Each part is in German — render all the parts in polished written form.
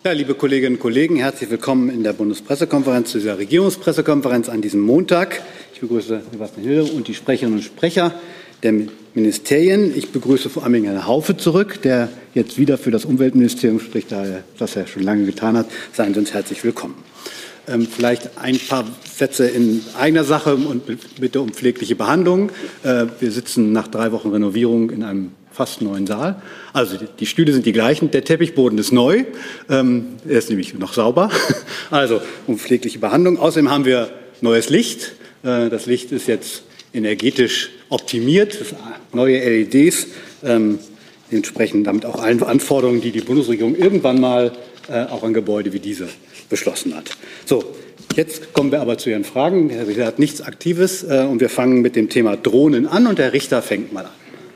Ja, liebe Kolleginnen und Kollegen, herzlich willkommen in der Bundespressekonferenz, zu dieser Regierungspressekonferenz an diesem Montag. Ich begrüße Sebastian Hille und die Sprecherinnen und Sprecher der Ministerien. Ich begrüße vor allem Herrn Haufe zurück, der jetzt wieder für das Umweltministerium spricht, da er das ja schon lange getan hat. Seien Sie uns herzlich willkommen. Vielleicht ein paar Sätze in eigener Sache und bitte um pflegliche Behandlung. Wir sitzen nach 3 Wochen Renovierung in einem fast neuen Saal. Also die Stühle sind die gleichen, der Teppichboden ist neu, er ist nämlich noch sauber. Also um pflegliche Behandlung. Außerdem haben wir neues Licht. Das Licht ist jetzt energetisch optimiert, neue LEDs, entsprechend damit auch allen Anforderungen, die die Bundesregierung irgendwann mal auch an Gebäude wie diese beschlossen hat. So, jetzt kommen wir aber zu Ihren Fragen. Herr Richter hat nichts Aktives und wir fangen mit dem Thema Drohnen an und Herr Richter fängt mal an.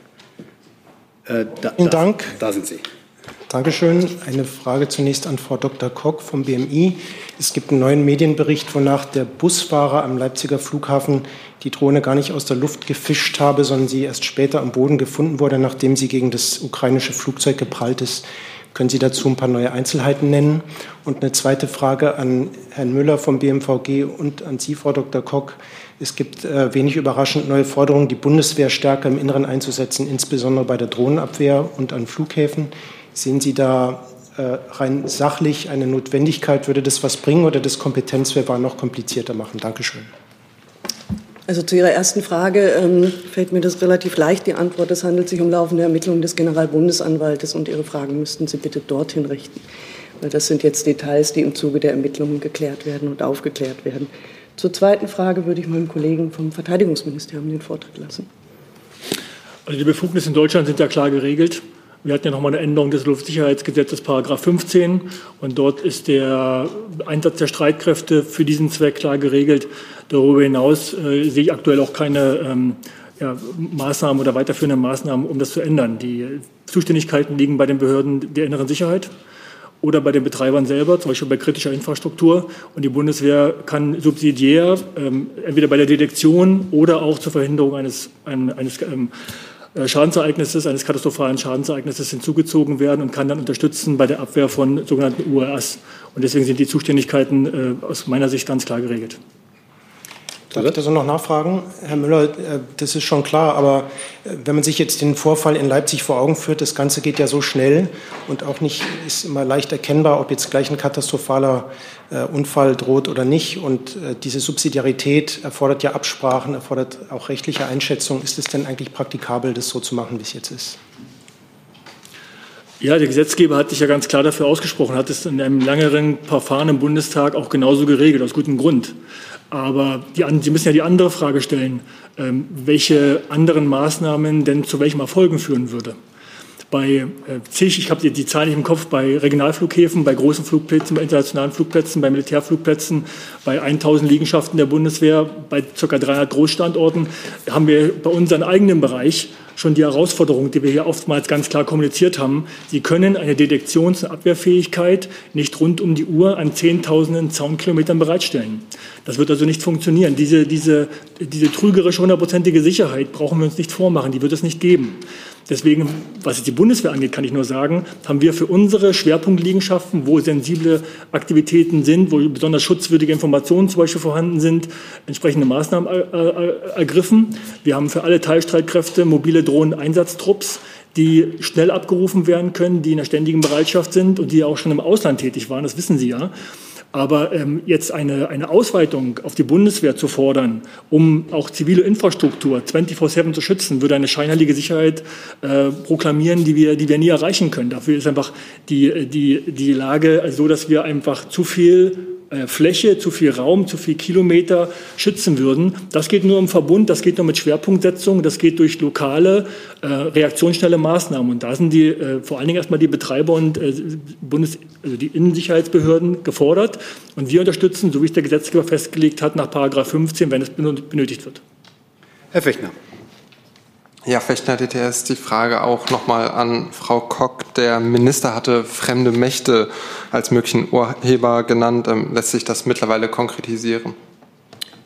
Vielen Dank. Da sind Sie. Dankeschön. Eine Frage zunächst an Frau Dr. Kock vom BMI. Es gibt einen neuen Medienbericht, wonach der Busfahrer am Leipziger Flughafen die Drohne gar nicht aus der Luft gefischt habe, sondern sie erst später am Boden gefunden wurde, nachdem sie gegen das ukrainische Flugzeug geprallt ist. Können Sie dazu ein paar neue Einzelheiten nennen? Und eine zweite Frage an Herrn Müller vom BMVG und an Sie, Frau Dr. Kock. Es gibt wenig überraschend neue Forderungen, die Bundeswehr stärker im Inneren einzusetzen, insbesondere bei der Drohnenabwehr und an Flughäfen. Sehen Sie da rein sachlich eine Notwendigkeit? Würde das was bringen oder das Kompetenzverfahren noch komplizierter machen? Dankeschön. Also zu Ihrer ersten Frage fällt mir das relativ leicht, die Antwort. Es handelt sich um laufende Ermittlungen des Generalbundesanwaltes und Ihre Fragen müssten Sie bitte dorthin richten. Weil das sind jetzt Details, die im Zuge der Ermittlungen geklärt werden und aufgeklärt werden. Zur zweiten Frage würde ich meinem Kollegen vom Verteidigungsministerium den Vortritt lassen. Also die Befugnisse in Deutschland sind ja klar geregelt. Wir hatten ja noch mal eine Änderung des Luftsicherheitsgesetzes, § 15. Und dort ist der Einsatz der Streitkräfte für diesen Zweck klar geregelt. Darüber hinaus sehe ich aktuell auch keine Maßnahmen oder weiterführende Maßnahmen, um das zu ändern. Die Zuständigkeiten liegen bei den Behörden der inneren Sicherheit oder bei den Betreibern selber, zum Beispiel bei kritischer Infrastruktur. Und die Bundeswehr kann subsidiär entweder bei der Detektion oder auch zur Verhinderung eines Schadensereignisses, eines katastrophalen Schadensereignisses hinzugezogen werden und kann dann unterstützen bei der Abwehr von sogenannten UAS. Und deswegen sind die Zuständigkeiten aus meiner Sicht ganz klar geregelt. Darf ich da so noch nachfragen? Herr Müller, das ist schon klar, aber wenn man sich jetzt den Vorfall in Leipzig vor Augen führt, das Ganze geht ja so schnell und auch nicht ist immer leicht erkennbar, ob jetzt gleich ein katastrophaler Unfall droht oder nicht. Und diese Subsidiarität erfordert ja Absprachen, erfordert auch rechtliche Einschätzung. Ist es denn eigentlich praktikabel, das so zu machen, wie es jetzt ist? Ja, der Gesetzgeber hat sich ja ganz klar dafür ausgesprochen, hat es in einem längeren Verfahren im Bundestag auch genauso geregelt, aus gutem Grund. Aber Sie müssen ja die andere Frage stellen, welche anderen Maßnahmen denn zu welchem Erfolgen führen würde. Bei ich habe die Zahlen nicht im Kopf, bei Regionalflughäfen, bei großen Flugplätzen, bei internationalen Flugplätzen, bei Militärflugplätzen, bei 1000 Liegenschaften der Bundeswehr, bei ca. 300 Großstandorten haben wir bei unserem eigenen Bereich schon die Herausforderung, die wir hier oftmals ganz klar kommuniziert haben. Sie können eine Detektions- und Abwehrfähigkeit nicht rund um die Uhr an Zehntausenden Zaunkilometern bereitstellen. Das wird also nicht funktionieren. Diese trügerische, 100%ige Sicherheit brauchen wir uns nicht vormachen. Die wird es nicht geben. Deswegen, was die Bundeswehr angeht, kann ich nur sagen, haben wir für unsere Schwerpunktliegenschaften, wo sensible Aktivitäten sind, wo besonders schutzwürdige Informationen zum Beispiel vorhanden sind, entsprechende Maßnahmen ergriffen. Wir haben für alle Teilstreitkräfte mobile Drohneneinsatztrupps, die schnell abgerufen werden können, die in der ständigen Bereitschaft sind und die auch schon im Ausland tätig waren, das wissen Sie ja. Aber jetzt eine Ausweitung auf die Bundeswehr zu fordern, um auch zivile Infrastruktur 24/7 zu schützen, würde eine scheinheilige Sicherheit proklamieren, die wir nie erreichen können. Dafür ist einfach die Lage so, dass wir einfach zu viel Fläche, zu viel Raum, zu viel Kilometer schützen würden. Das geht nur im Verbund, das geht nur mit Schwerpunktsetzung, das geht durch lokale, reaktionsschnelle Maßnahmen. Und da sind vor allen Dingen erstmal die Betreiber und die Innensicherheitsbehörden gefordert. Und wir unterstützen, so wie es der Gesetzgeber festgelegt hat, nach § 15, wenn es benötigt wird. Herr Fechner. Ja, Fechner, DTS, die Frage auch nochmal an Frau Kock. Der Minister hatte fremde Mächte als möglichen Urheber genannt. Lässt sich das mittlerweile konkretisieren?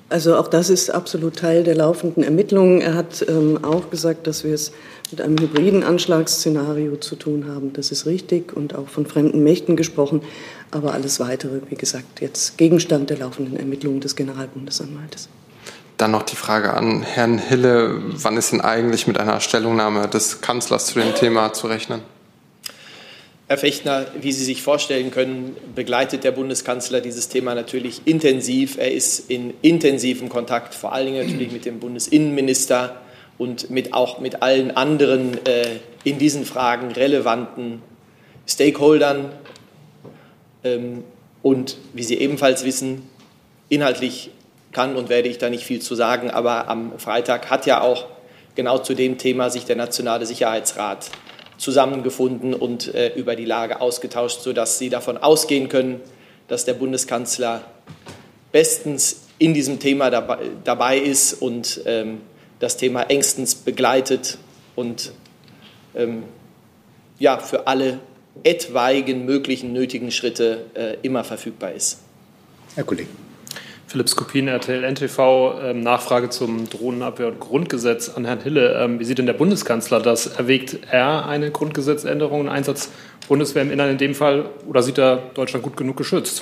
Also auch das ist absolut Teil der laufenden Ermittlungen. Er hat auch gesagt, dass wir es mit einem hybriden Anschlagsszenario zu tun haben. Das ist richtig und auch von fremden Mächten gesprochen. Aber alles Weitere, wie gesagt, jetzt Gegenstand der laufenden Ermittlungen des Generalbundesanwaltes. Dann noch die Frage an Herrn Hille. Wann ist denn eigentlich mit einer Stellungnahme des Kanzlers zu dem Thema zu rechnen? Herr Fechtner, wie Sie sich vorstellen können, begleitet der Bundeskanzler dieses Thema natürlich intensiv. Er ist in intensivem Kontakt, vor allen Dingen natürlich mit dem Bundesinnenminister und auch mit allen anderen in diesen Fragen relevanten Stakeholdern. Und wie Sie ebenfalls wissen, inhaltlich kann und werde ich da nicht viel zu sagen, aber am Freitag hat ja auch genau zu dem Thema sich der Nationale Sicherheitsrat zusammengefunden und über die Lage ausgetauscht, sodass Sie davon ausgehen können, dass der Bundeskanzler bestens in diesem Thema dabei ist und das Thema engstens begleitet und für alle etwaigen möglichen nötigen Schritte immer verfügbar ist. Herr Kollege. Philipp Skopin, RTL NTV, Nachfrage zum Drohnenabwehr- und Grundgesetz an Herrn Hille. Wie sieht denn der Bundeskanzler das? Erwägt er eine Grundgesetzänderung, einen Einsatz Bundeswehr im Innern in dem Fall, oder sieht er Deutschland gut genug geschützt?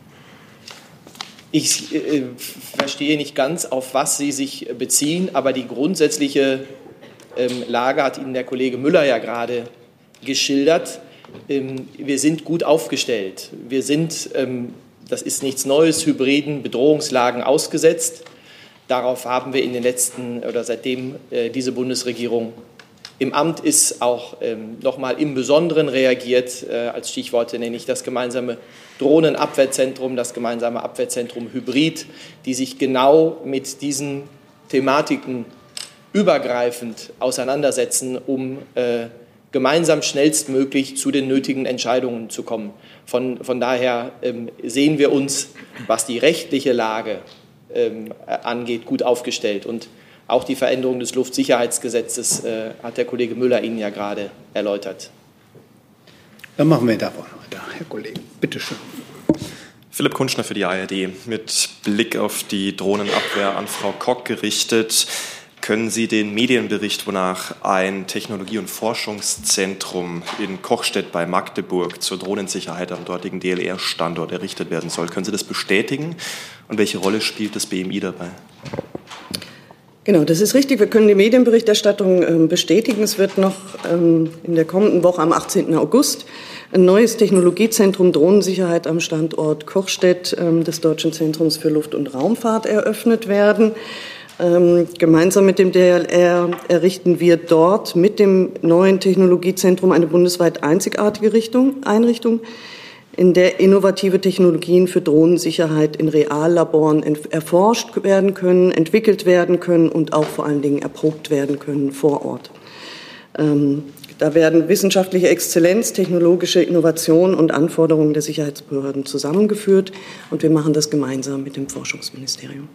Ich verstehe nicht ganz, auf was Sie sich beziehen, aber die grundsätzliche Lage hat Ihnen der Kollege Müller ja gerade geschildert. Wir sind gut aufgestellt. Wir sind das ist nichts Neues, hybriden Bedrohungslagen ausgesetzt. Darauf haben wir in den letzten oder seitdem diese Bundesregierung im Amt ist, auch nochmal im Besonderen reagiert. Als Stichworte nenne ich das gemeinsame Drohnenabwehrzentrum, das gemeinsame Abwehrzentrum Hybrid, die sich genau mit diesen Thematiken übergreifend auseinandersetzen, um gemeinsam schnellstmöglich zu den nötigen Entscheidungen zu kommen. Von daher sehen wir uns, was die rechtliche Lage angeht, gut aufgestellt. Und auch die Veränderung des Luftsicherheitsgesetzes hat der Kollege Müller Ihnen ja gerade erläutert. Dann machen wir da weiter. Herr Kollege, bitte schön. Philipp Kunschner für die ARD. Mit Blick auf die Drohnenabwehr an Frau Kock gerichtet. Können Sie den Medienbericht, wonach ein Technologie- und Forschungszentrum in Kochstedt bei Magdeburg zur Drohnensicherheit am dortigen DLR-Standort errichtet werden soll, können Sie das bestätigen? Und welche Rolle spielt das BMI dabei? Genau, das ist richtig. Wir können die Medienberichterstattung bestätigen. Es wird noch in der kommenden Woche am 18. August ein neues Technologiezentrum Drohnensicherheit am Standort Kochstedt des Deutschen Zentrums für Luft- und Raumfahrt eröffnet werden. Gemeinsam mit dem DLR errichten wir dort mit dem neuen Technologiezentrum eine bundesweit einzigartige Einrichtung, in der innovative Technologien für Drohnensicherheit in Reallaboren erforscht werden können, entwickelt werden können und auch vor allen Dingen erprobt werden können vor Ort. Da werden wissenschaftliche Exzellenz, technologische Innovation und Anforderungen der Sicherheitsbehörden zusammengeführt, und wir machen das gemeinsam mit dem Forschungsministerium.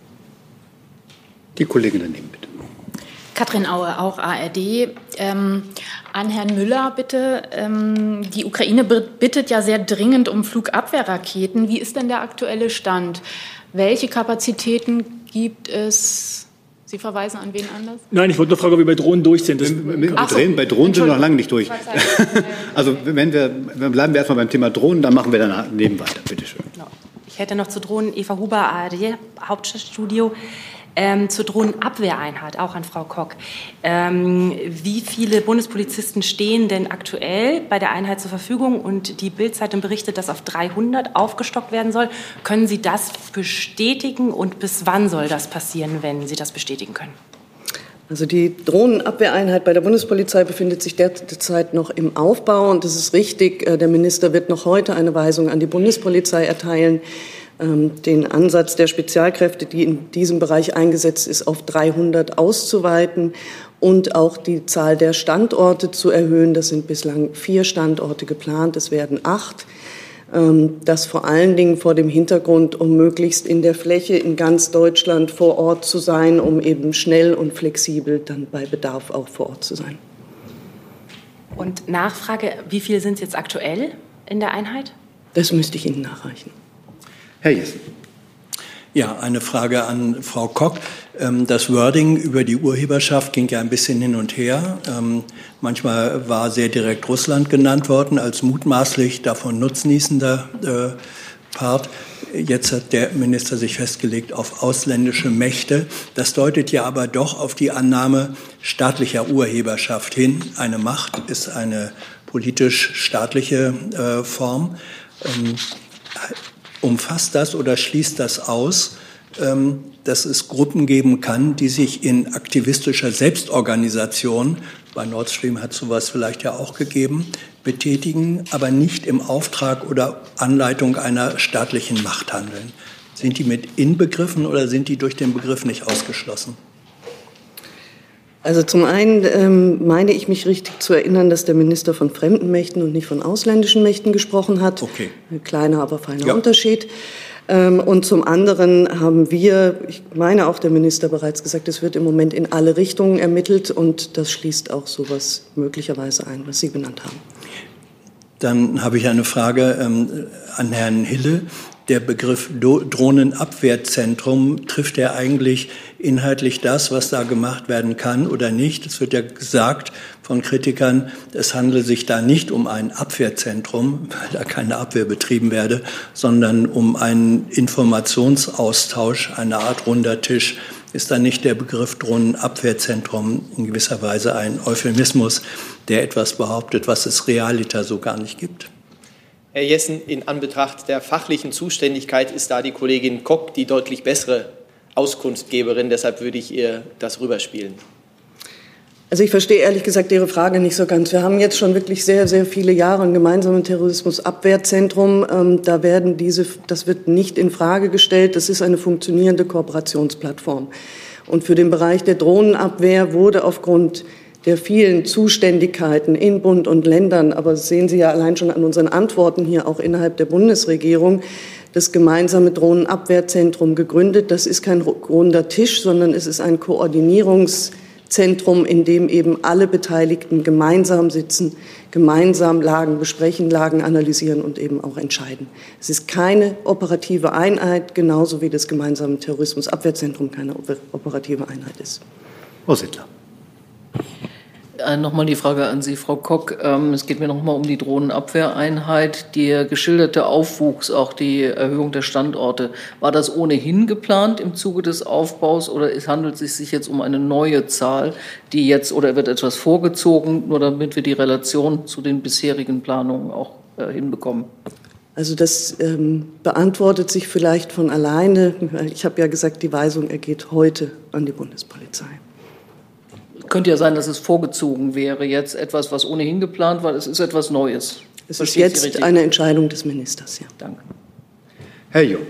Die Kollegin daneben, bitte. Katrin Aue, auch ARD. An Herrn Müller bitte. Die Ukraine bittet ja sehr dringend um Flugabwehrraketen. Wie ist denn der aktuelle Stand? Welche Kapazitäten gibt es? Sie verweisen an wen anders? Nein, ich wollte nur fragen, ob wir bei Drohnen durch sind. Bei Drohnen sind wir noch lange nicht durch. Also bleiben wir erstmal beim Thema Drohnen, dann machen wir daneben weiter. Bitte schön. Ich hätte noch zu Drohnen Eva Huber, ARD, Hauptstadtstudio. Zur Drohnenabwehreinheit, auch an Frau Kock. Wie viele Bundespolizisten stehen denn aktuell bei der Einheit zur Verfügung? Und die Bild-Zeitung berichtet, dass auf 300 aufgestockt werden soll. Können Sie das bestätigen und bis wann soll das passieren, wenn Sie das bestätigen können? Also die Drohnenabwehreinheit bei der Bundespolizei befindet sich derzeit noch im Aufbau, und das ist richtig. Der Minister wird noch heute eine Weisung an die Bundespolizei erteilen, den Ansatz der Spezialkräfte, die in diesem Bereich eingesetzt ist, auf 300 auszuweiten und auch die Zahl der Standorte zu erhöhen. Das sind bislang 4 Standorte geplant, es werden 8. Das vor allen Dingen vor dem Hintergrund, um möglichst in der Fläche in ganz Deutschland vor Ort zu sein, um eben schnell und flexibel dann bei Bedarf auch vor Ort zu sein. Und Nachfrage, wie viele sind es jetzt aktuell in der Einheit? Das müsste ich Ihnen nachreichen. Herr Jessen. Ja, eine Frage an Frau Kock. Das Wording über die Urheberschaft ging ja ein bisschen hin und her. Manchmal war sehr direkt Russland genannt worden als mutmaßlich davon nutznießender Part. Jetzt hat der Minister sich festgelegt auf ausländische Mächte. Das deutet ja aber doch auf die Annahme staatlicher Urheberschaft hin. Eine Macht ist eine politisch-staatliche Form. Umfasst das oder schließt das aus, dass es Gruppen geben kann, die sich in aktivistischer Selbstorganisation, bei Nord Stream hat sowas vielleicht ja auch gegeben, betätigen, aber nicht im Auftrag oder Anleitung einer staatlichen Macht handeln? Sind die mit inbegriffen oder sind die durch den Begriff nicht ausgeschlossen? Also zum einen meine ich mich richtig zu erinnern, dass der Minister von fremden Mächten und nicht von ausländischen Mächten gesprochen hat. Okay. Ein kleiner, aber feiner Unterschied. Und zum anderen haben wir, ich meine auch der Minister bereits gesagt, es wird im Moment in alle Richtungen ermittelt und das schließt auch sowas möglicherweise ein, was Sie genannt haben. Dann habe ich eine Frage an Herrn Hille. Der Begriff Drohnenabwehrzentrum, trifft er eigentlich inhaltlich das, was da gemacht werden kann oder nicht? Es wird ja gesagt von Kritikern, es handle sich da nicht um ein Abwehrzentrum, weil da keine Abwehr betrieben werde, sondern um einen Informationsaustausch, eine Art runder Tisch. Ist da nicht der Begriff Drohnenabwehrzentrum in gewisser Weise ein Euphemismus, der etwas behauptet, was es realiter so gar nicht gibt? Herr Jessen, in Anbetracht der fachlichen Zuständigkeit ist da die Kollegin Kock die deutlich bessere Auskunftgeberin. Deshalb würde ich ihr das rüberspielen. Also ich verstehe ehrlich gesagt Ihre Frage nicht so ganz. Wir haben jetzt schon wirklich sehr, sehr viele Jahre ein gemeinsames Terrorismusabwehrzentrum. Das wird nicht in Frage gestellt. Das ist eine funktionierende Kooperationsplattform. Und für den Bereich der Drohnenabwehr wurde aufgrund der vielen Zuständigkeiten in Bund und Ländern, aber das sehen Sie ja allein schon an unseren Antworten hier auch innerhalb der Bundesregierung, das gemeinsame Drohnenabwehrzentrum gegründet. Das ist kein runder Tisch, sondern es ist ein Koordinierungszentrum, in dem eben alle Beteiligten gemeinsam sitzen, gemeinsam Lagen besprechen, Lagen analysieren und eben auch entscheiden. Es ist keine operative Einheit, genauso wie das gemeinsame Terrorismusabwehrzentrum keine operative Einheit ist. Frau Sittler. Nochmal die Frage an Sie, Frau Kock. Es geht mir nochmal um die Drohnenabwehreinheit. Der geschilderte Aufwuchs, auch die Erhöhung der Standorte, war das ohnehin geplant im Zuge des Aufbaus oder handelt es sich jetzt um eine neue Zahl, die jetzt oder wird etwas vorgezogen, nur damit wir die Relation zu den bisherigen Planungen auch hinbekommen? Also das beantwortet sich vielleicht von alleine. Ich habe ja gesagt, die Weisung ergeht heute an die Bundespolizei. Könnte ja sein, dass es vorgezogen wäre, jetzt etwas, was ohnehin geplant war. Es ist etwas Neues. Es ist jetzt eine Entscheidung des Ministers, ja. Danke. Herr Jung.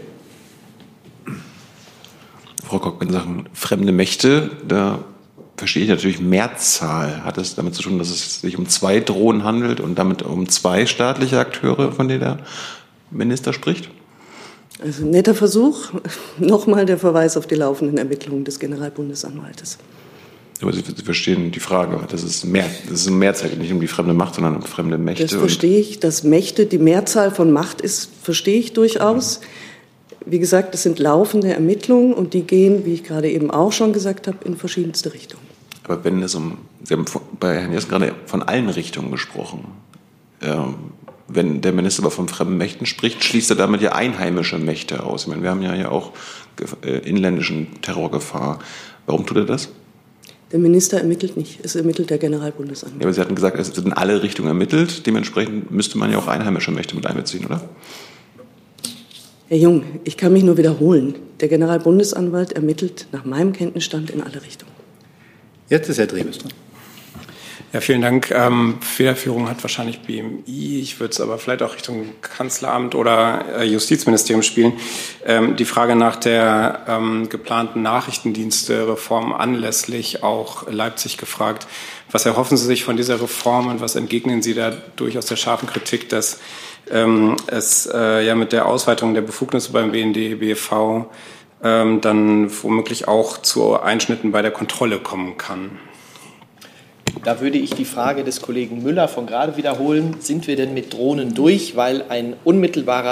Frau Kock, in Sachen fremde Mächte, da verstehe ich natürlich Mehrzahl. Hat es damit zu tun, dass es sich um 2 Drohnen handelt und damit um 2 staatliche Akteure, von denen der Minister spricht? Also netter Versuch. Nochmal der Verweis auf die laufenden Ermittlungen des Generalbundesanwaltes. Aber Sie verstehen die Frage, das ist eine Mehrzahl, nicht um die fremde Macht, sondern um fremde Mächte. Das verstehe ich, dass Mächte die Mehrzahl von Macht ist, verstehe ich durchaus. Wie gesagt, es sind laufende Ermittlungen und die gehen, wie ich gerade eben auch schon gesagt habe, in verschiedenste Richtungen. Aber wenn es Sie haben bei Herrn Jessen gerade von allen Richtungen gesprochen. Wenn der Minister aber von fremden Mächten spricht, schließt er damit ja einheimische Mächte aus. Ich meine, wir haben ja auch inländischen Terrorgefahr. Warum tut er das? Der Minister ermittelt nicht, es ermittelt der Generalbundesanwalt. Ja, aber Sie hatten gesagt, es wird in alle Richtungen ermittelt. Dementsprechend müsste man ja auch einheimische Mächte mit einbeziehen, oder? Herr Jung, ich kann mich nur wiederholen. Der Generalbundesanwalt ermittelt nach meinem Kenntnisstand in alle Richtungen. Jetzt ist Herr Dreves dran. Ja, vielen Dank. Federführung hat wahrscheinlich BMI. Ich würde es aber vielleicht auch Richtung Kanzleramt oder Justizministerium spielen. Die Frage nach der geplanten Nachrichtendienste-Reform anlässlich auch Leipzig gefragt. Was erhoffen Sie sich von dieser Reform und was entgegnen Sie da durchaus der scharfen Kritik, dass es ja mit der Ausweitung der Befugnisse beim BND, BFV dann womöglich auch zu Einschnitten bei der Kontrolle kommen kann? Da würde ich die Frage des Kollegen Müller von gerade wiederholen. Sind wir denn mit Drohnen durch? Weil ein unmittelbarer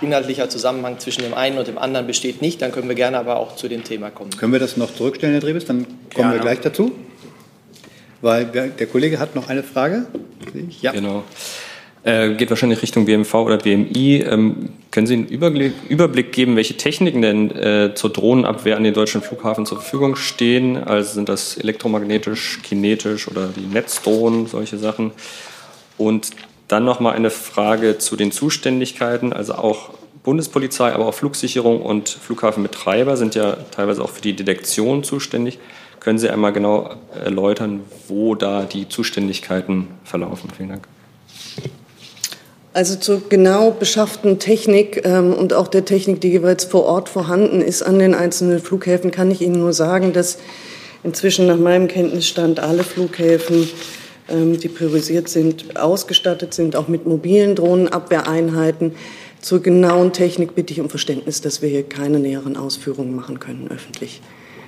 inhaltlicher Zusammenhang zwischen dem einen und dem anderen besteht nicht. Dann können wir gerne aber auch zu dem Thema kommen. Können wir das noch zurückstellen, Herr Drebes? Dann kommen wir gleich dazu. Weil der Kollege hat noch eine Frage. Ja. Genau. Geht wahrscheinlich Richtung BMV oder BMI. Können Sie einen Überblick geben, welche Techniken denn zur Drohnenabwehr an den deutschen Flughafen zur Verfügung stehen? Also sind das elektromagnetisch, kinetisch oder die Netzdrohnen, solche Sachen? Und dann noch mal eine Frage zu den Zuständigkeiten. Also auch Bundespolizei, aber auch Flugsicherung und Flughafenbetreiber sind ja teilweise auch für die Detektion zuständig. Können Sie einmal genau erläutern, wo da die Zuständigkeiten verlaufen? Vielen Dank. Also zur genau beschafften Technik und auch der Technik, die jeweils vor Ort vorhanden ist an den einzelnen Flughäfen, kann ich Ihnen nur sagen, dass inzwischen nach meinem Kenntnisstand alle Flughäfen, die priorisiert sind, ausgestattet sind, auch mit mobilen Drohnenabwehreinheiten. Zur genauen Technik bitte ich um Verständnis, dass wir hier keine näheren Ausführungen machen können öffentlich.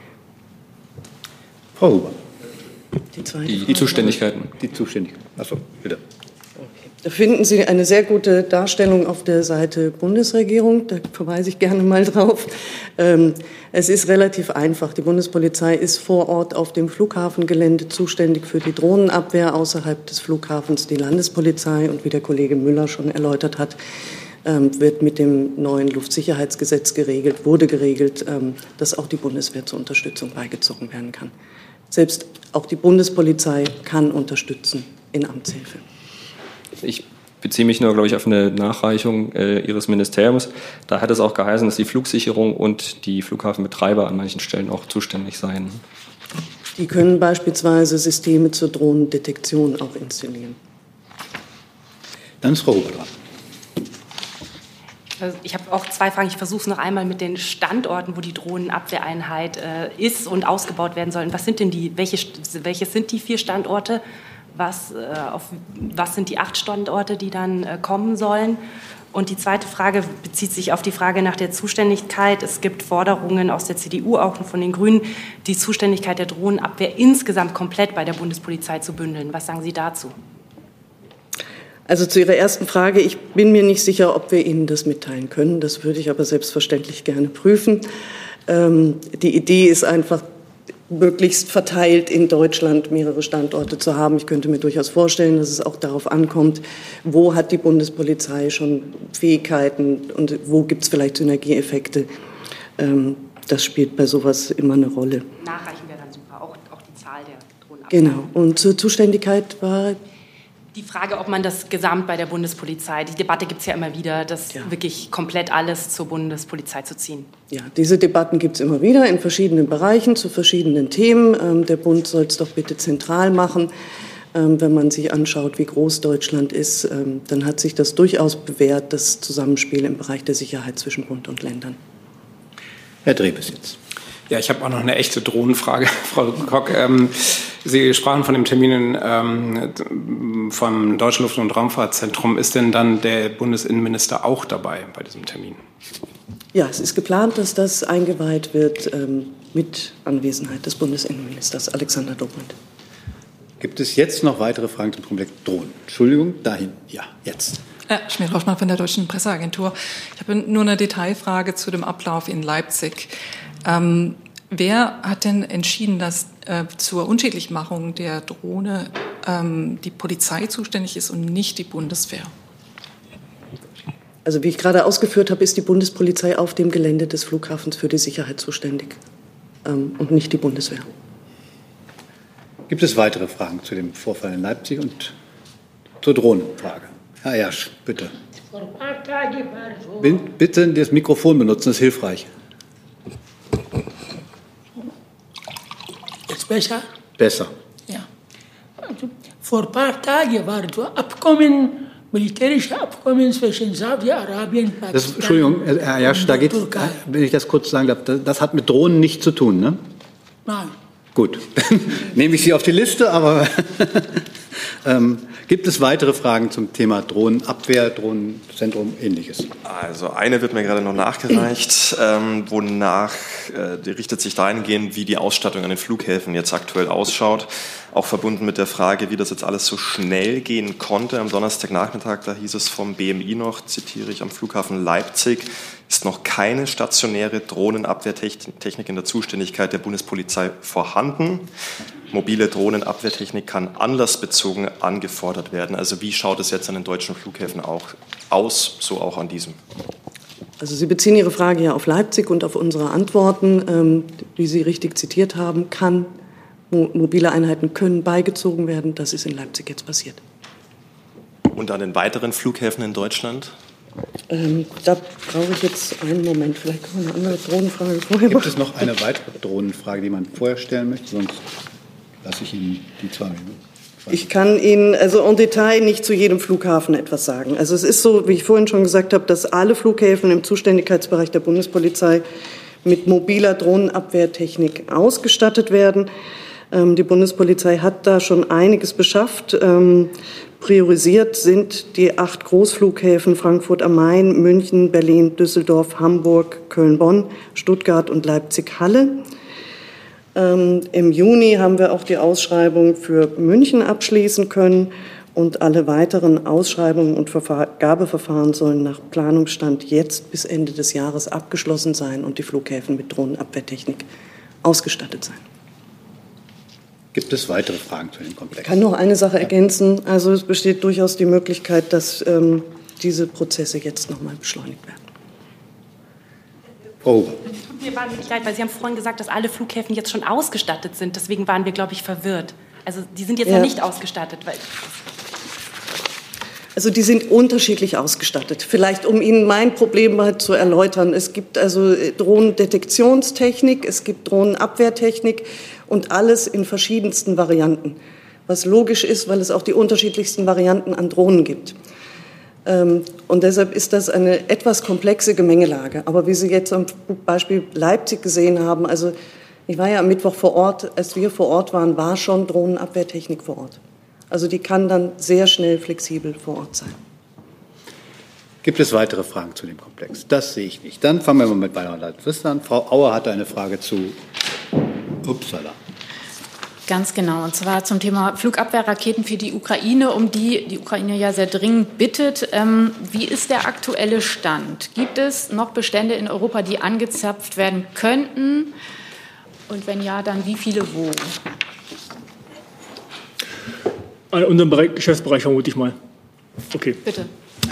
Frau Huber. Die Zuständigkeiten. Die Zuständigkeiten. Achso, bitte. Da finden Sie eine sehr gute Darstellung auf der Seite Bundesregierung. Da verweise ich gerne mal drauf. Es ist relativ einfach. Die Bundespolizei ist vor Ort auf dem Flughafengelände zuständig für die Drohnenabwehr außerhalb des Flughafens. Die Landespolizei und wie der Kollege Müller schon erläutert hat, wird mit dem neuen Luftsicherheitsgesetz wurde geregelt, dass auch die Bundeswehr zur Unterstützung beigezogen werden kann. Selbst auch die Bundespolizei kann unterstützen in Amtshilfe. Ich beziehe mich nur, glaube ich, auf eine Nachreichung Ihres Ministeriums. Da hat es auch geheißen, dass die Flugsicherung und die Flughafenbetreiber an manchen Stellen auch zuständig seien. Die können beispielsweise Systeme zur Drohnendetektion auch installieren. Dann ist Frau Huber dran. Ich habe auch zwei Fragen. Ich versuche es noch einmal mit den Standorten, wo die Drohnenabwehreinheit ist und ausgebaut werden soll. Was sind denn welche sind die 4 Standorte? Was sind die 8 Standorte, die dann kommen sollen? Und die zweite Frage bezieht sich auf die Frage nach der Zuständigkeit. Es gibt Forderungen aus der CDU, auch von den Grünen, die Zuständigkeit der Drohnenabwehr insgesamt komplett bei der Bundespolizei zu bündeln. Was sagen Sie dazu? Also zu Ihrer ersten Frage. Ich bin mir nicht sicher, ob wir Ihnen das mitteilen können. Das würde ich aber selbstverständlich gerne prüfen. Die Idee ist einfach, möglichst verteilt in Deutschland mehrere Standorte zu haben. Ich könnte mir durchaus vorstellen, dass es auch darauf ankommt, wo hat die Bundespolizei schon Fähigkeiten und wo gibt es vielleicht Synergieeffekte. Das spielt bei sowas immer eine Rolle. Nachreichen wäre dann super, auch die Zahl der Drohnenabwehr. Genau. Und zur Zuständigkeit war die Frage, ob man das gesamt bei der Bundespolizei, die Debatte gibt es ja immer wieder, das wirklich komplett alles zur Bundespolizei zu ziehen. Ja, diese Debatten gibt es immer wieder in verschiedenen Bereichen zu verschiedenen Themen. Der Bund soll es doch bitte zentral machen. Wenn man sich anschaut, wie groß Deutschland ist, dann hat sich das durchaus bewährt, das Zusammenspiel im Bereich der Sicherheit zwischen Bund und Ländern. Herr Drebes jetzt. Ja, ich habe auch noch eine echte Drohnenfrage, Frau Kock. Sie sprachen von dem Termin vom Deutschen Luft- und Raumfahrtzentrum. Ist denn dann der Bundesinnenminister auch dabei bei diesem Termin? Ja, es ist geplant, dass das eingeweiht wird mit Anwesenheit des Bundesinnenministers Alexander Dobrindt. Gibt es jetzt noch weitere Fragen zum Komplex Drohnen? Entschuldigung, dahin. Ja, jetzt. Schmidt-Hoffmann von der Deutschen Presseagentur. Ich habe nur eine Detailfrage zu dem Ablauf in Leipzig. Wer hat denn entschieden, dass zur Unschädlichmachung der Drohne die Polizei zuständig ist und nicht die Bundeswehr? Also wie ich gerade ausgeführt habe, ist die Bundespolizei auf dem Gelände des Flughafens für die Sicherheit zuständig und nicht die Bundeswehr. Gibt es weitere Fragen zu dem Vorfall in Leipzig und zur Drohnenfrage? Herr Ersch, bitte. Bitte das Mikrofon benutzen, das ist hilfreich. Jetzt besser? Besser. Ja. Also, vor ein paar Tagen war so Abkommen, militärische Abkommen zwischen Saudi-Arabien und Pakistan. Entschuldigung, Herr Ersch, da geht, wenn ich das kurz sagen darf, das hat mit Drohnen nichts zu tun, ne? Nein. Gut, dann nehme ich Sie auf die Liste, aber Gibt es weitere Fragen zum Thema Drohnenabwehr, Drohnenzentrum, Ähnliches? Also eine wird mir gerade noch nachgereicht, wonach die richtet sich dahingehend, wie die Ausstattung an den Flughäfen jetzt aktuell ausschaut. Auch verbunden mit der Frage, wie das jetzt alles so schnell gehen konnte. Am Donnerstagnachmittag, da hieß es vom BMI noch, zitiere ich, am Flughafen Leipzig ist noch keine stationäre Drohnenabwehrtechnik in der Zuständigkeit der Bundespolizei vorhanden. Mobile Drohnenabwehrtechnik kann anlassbezogen angefordert werden. Also wie schaut es jetzt an den deutschen Flughäfen auch aus, so auch an diesem? Also Sie beziehen Ihre Frage ja auf Leipzig und auf unsere Antworten, die Sie richtig zitiert haben. Mobile Einheiten können beigezogen werden. Das ist in Leipzig jetzt passiert. Und an den weiteren Flughäfen in Deutschland? Da brauche ich jetzt einen Moment. Vielleicht kann man eine andere Drohnenfrage vorher machen. Gibt es noch eine weitere Drohnenfrage, die man vorher stellen möchte? Sonst lasse ich Ihnen die 2 Minuten. Ich kann Ihnen also en Detail nicht zu jedem Flughafen etwas sagen. Also es ist so, wie ich vorhin schon gesagt habe, dass alle Flughäfen im Zuständigkeitsbereich der Bundespolizei mit mobiler Drohnenabwehrtechnik ausgestattet werden. Die Bundespolizei hat da schon einiges beschafft. Priorisiert sind die 8 Großflughäfen Frankfurt am Main, München, Berlin, Düsseldorf, Hamburg, Köln-Bonn, Stuttgart und Leipzig-Halle. Im Juni haben wir auch die Ausschreibung für München abschließen können und alle weiteren Ausschreibungen und Vergabeverfahren sollen nach Planungsstand jetzt bis Ende des Jahres abgeschlossen sein und die Flughäfen mit Drohnenabwehrtechnik ausgestattet sein. Gibt es weitere Fragen zu dem Komplex? Ich kann noch eine Sache ergänzen. Also es besteht durchaus die Möglichkeit, dass diese Prozesse jetzt noch mal beschleunigt werden. Frau Huber. Mir war nicht leid, weil Sie haben vorhin gesagt, dass alle Flughäfen jetzt schon ausgestattet sind. Deswegen waren wir, glaube ich, verwirrt. Also die sind jetzt noch nicht ausgestattet. Also die sind unterschiedlich ausgestattet. Vielleicht, um Ihnen mein Problem mal zu erläutern. Es gibt also Drohnendetektionstechnik, es gibt Drohnenabwehrtechnik und alles in verschiedensten Varianten. Was logisch ist, weil es auch die unterschiedlichsten Varianten an Drohnen gibt. Und deshalb ist das eine etwas komplexe Gemengelage. Aber wie Sie jetzt am Beispiel Leipzig gesehen haben, also ich war ja am Mittwoch vor Ort, als wir vor Ort waren, war schon Drohnenabwehrtechnik vor Ort. Also die kann dann sehr schnell flexibel vor Ort sein. Gibt es weitere Fragen zu dem Komplex? Das sehe ich nicht. Dann fangen wir mal mit Bayern-Leitwist an. Frau Auer hatte eine Frage zu Uppsala. Ganz genau, und zwar zum Thema Flugabwehrraketen für die Ukraine, um die Ukraine ja sehr dringend bittet. Wie ist der aktuelle Stand? Gibt es noch Bestände in Europa, die angezapft werden könnten? Und wenn ja, dann wie viele wo? In unserem Geschäftsbereich vermute ich mal. Okay. Bitte.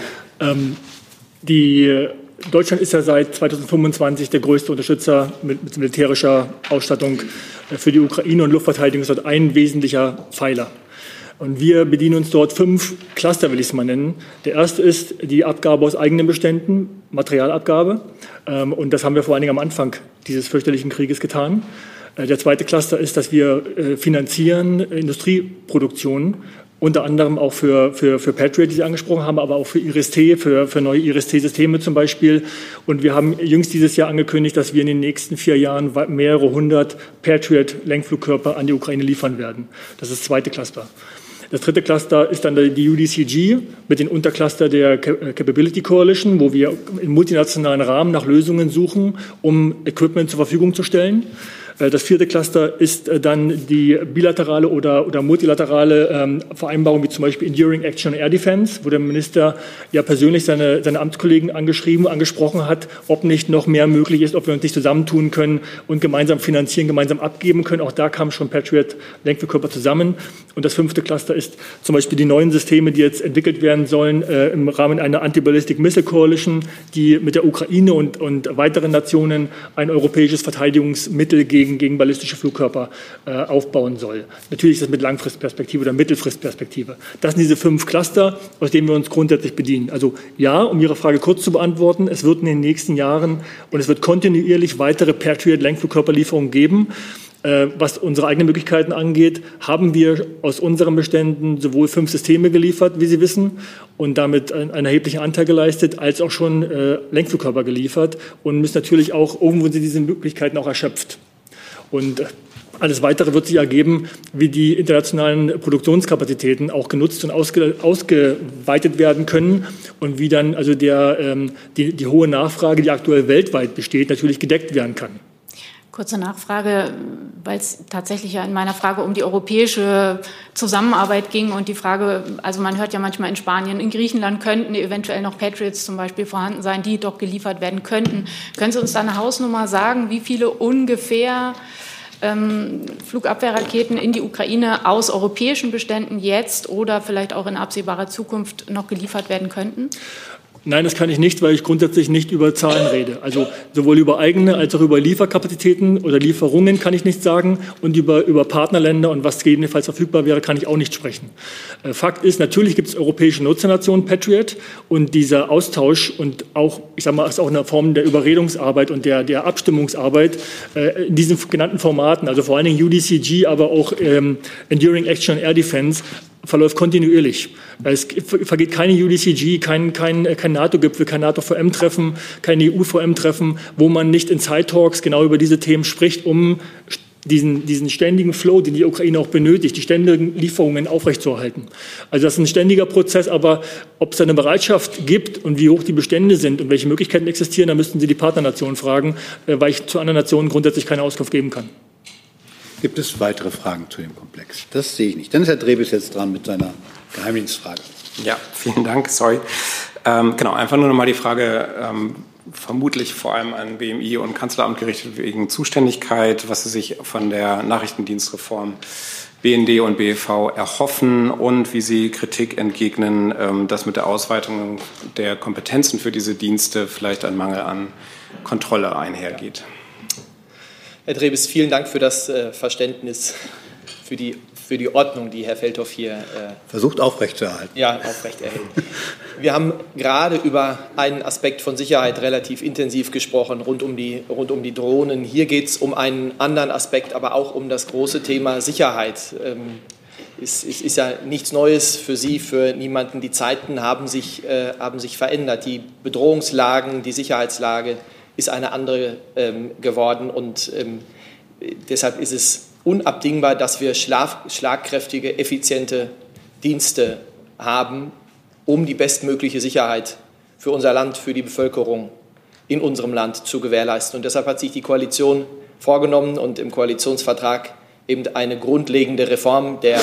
Deutschland ist ja seit 2025 der größte Unterstützer mit militärischer Ausstattung für die Ukraine, und Luftverteidigung ist dort ein wesentlicher Pfeiler. Und wir bedienen uns dort 5 Cluster, will ich es mal nennen. Der erste ist die Abgabe aus eigenen Beständen, Materialabgabe. Und das haben wir vor allen Dingen am Anfang dieses fürchterlichen Krieges getan. Der zweite Cluster ist, dass wir finanzieren Industrieproduktionen, unter anderem auch für Patriot, die Sie angesprochen haben, aber auch für IRIS-T, für neue IRIS-T-Systeme zum Beispiel. Und wir haben jüngst dieses Jahr angekündigt, dass wir in den nächsten 4 Jahren mehrere 100 Patriot-Lenkflugkörper an die Ukraine liefern werden. Das ist das zweite Cluster. Das dritte Cluster ist dann die UDCG mit den Untercluster der Capability Coalition, wo wir im multinationalen Rahmen nach Lösungen suchen, um Equipment zur Verfügung zu stellen. Das vierte Cluster ist dann die bilaterale oder multilaterale Vereinbarung, wie zum Beispiel Enduring Action on Air Defense, wo der Minister ja persönlich seine Amtskollegen angesprochen hat, ob nicht noch mehr möglich ist, ob wir uns nicht zusammentun können und gemeinsam finanzieren, gemeinsam abgeben können. Auch da kamen schon Patriot-Lenkflugkörper zusammen. Und das fünfte Cluster ist zum Beispiel die neuen Systeme, die jetzt entwickelt werden sollen im Rahmen einer Anti-Ballistic Missile Coalition, die mit der Ukraine und weiteren Nationen ein europäisches Verteidigungsmittel gegen ballistische Flugkörper aufbauen soll. Natürlich ist das mit Langfristperspektive oder Mittelfristperspektive. Das sind diese 5 Cluster, aus denen wir uns grundsätzlich bedienen. Also ja, um Ihre Frage kurz zu beantworten, es wird in den nächsten Jahren und es wird kontinuierlich weitere Patriot-Lenkflugkörperlieferungen geben. Was unsere eigenen Möglichkeiten angeht, haben wir aus unseren Beständen sowohl 5 Systeme geliefert, wie Sie wissen, und damit einen erheblichen Anteil geleistet, als auch schon Lenkflugkörper geliefert und müssen natürlich auch, irgendwo sind diese Möglichkeiten auch erschöpft. Und Alles Weitere wird sich ergeben, wie die internationalen Produktionskapazitäten auch genutzt und ausgeweitet werden können und wie dann also die hohe Nachfrage, die aktuell weltweit besteht, natürlich gedeckt werden kann. Kurze Nachfrage, weil es tatsächlich ja in meiner Frage um die europäische Zusammenarbeit ging und die Frage, also man hört ja manchmal in Spanien, in Griechenland könnten eventuell noch Patriots zum Beispiel vorhanden sein, die dort geliefert werden könnten. Können Sie uns da eine Hausnummer sagen, wie viele ungefähr Flugabwehrraketen in die Ukraine aus europäischen Beständen jetzt oder vielleicht auch in absehbarer Zukunft noch geliefert werden könnten? Nein, das kann ich nicht, weil ich grundsätzlich nicht über Zahlen rede. Also sowohl über eigene als auch über Lieferkapazitäten oder Lieferungen kann ich nichts sagen und über Partnerländer und was gegebenenfalls verfügbar wäre, kann ich auch nicht sprechen. Fakt ist, natürlich gibt es europäische Nutzernation Patriot und dieser Austausch und auch, ich sage mal, ist auch eine Form der Überredungsarbeit und der Abstimmungsarbeit in diesen genannten Formaten, also vor allen Dingen UDCG, aber auch Enduring Action Air Defense, verläuft kontinuierlich. Es vergeht keine UDCG, kein NATO-Gipfel, kein NATO-VM-Treffen, kein EU-VM-Treffen, wo man nicht in Side-Talks genau über diese Themen spricht, um diesen ständigen Flow, den die Ukraine auch benötigt, die ständigen Lieferungen aufrechtzuerhalten. Also das ist ein ständiger Prozess, aber ob es eine Bereitschaft gibt und wie hoch die Bestände sind und welche Möglichkeiten existieren, da müssten Sie die Partnernationen fragen, weil ich zu anderen Nationen grundsätzlich keine Auskunft geben kann. Gibt es weitere Fragen zu dem Komplex? Das sehe ich nicht. Dann ist Herr Drebes jetzt dran mit seiner Geheimdienstfrage. Ja, vielen Dank. Sorry. Genau, einfach nur noch mal die Frage, vermutlich vor allem an BMI und Kanzleramt gerichtet wegen Zuständigkeit, was Sie sich von der Nachrichtendienstreform BND und BEV erhoffen und wie Sie Kritik entgegnen, dass mit der Ausweitung der Kompetenzen für diese Dienste vielleicht ein Mangel an Kontrolle einhergeht. Herr Drebes, vielen Dank für das Verständnis für die Ordnung, die Herr Feldhoff hier versucht aufrechtzuerhalten. Ja, aufrechterhält. Wir haben gerade über einen Aspekt von Sicherheit relativ intensiv gesprochen, rund um die Drohnen. Hier geht es um einen anderen Aspekt, aber auch um das große Thema Sicherheit. Es ist ja nichts Neues für Sie, für niemanden. Die Zeiten haben sich verändert. Die Bedrohungslagen, die Sicherheitslage ist eine andere geworden und deshalb ist es unabdingbar, dass wir schlagkräftige, effiziente Dienste haben, um die bestmögliche Sicherheit für unser Land, für die Bevölkerung in unserem Land zu gewährleisten. Und deshalb hat sich die Koalition vorgenommen und im Koalitionsvertrag eben eine grundlegende Reform der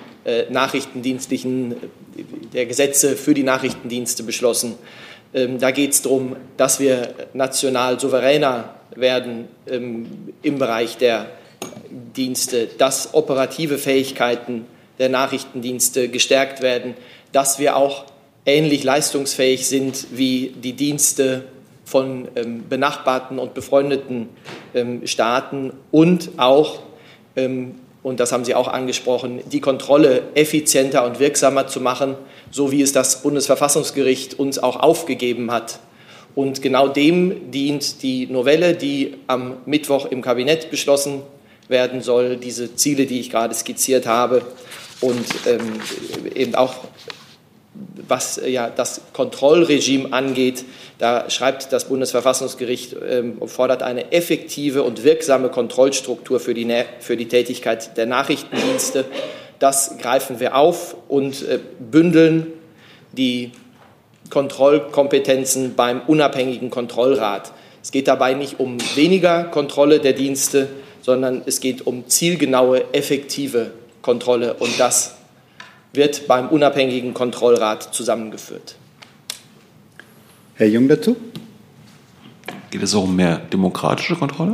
Gesetze für die Nachrichtendienste beschlossen. Da geht es darum, dass wir national souveräner werden im Bereich der Dienste, dass operative Fähigkeiten der Nachrichtendienste gestärkt werden, dass wir auch ähnlich leistungsfähig sind wie die Dienste von benachbarten und befreundeten Staaten und auch, und das haben Sie auch angesprochen, die Kontrolle effizienter und wirksamer zu machen, so wie es das Bundesverfassungsgericht uns auch aufgegeben hat. Und genau dem dient die Novelle, die am Mittwoch im Kabinett beschlossen werden soll, diese Ziele, die ich gerade skizziert habe und eben auch was ja das Kontrollregime angeht, da schreibt das Bundesverfassungsgericht, fordert eine effektive und wirksame Kontrollstruktur für die Tätigkeit der Nachrichtendienste. Das greifen wir auf und bündeln die Kontrollkompetenzen beim unabhängigen Kontrollrat. Es geht dabei nicht um weniger Kontrolle der Dienste, sondern es geht um zielgenaue, effektive Kontrolle. Und das wird beim unabhängigen Kontrollrat zusammengeführt. Herr Jung dazu? Geht es auch um mehr demokratische Kontrolle?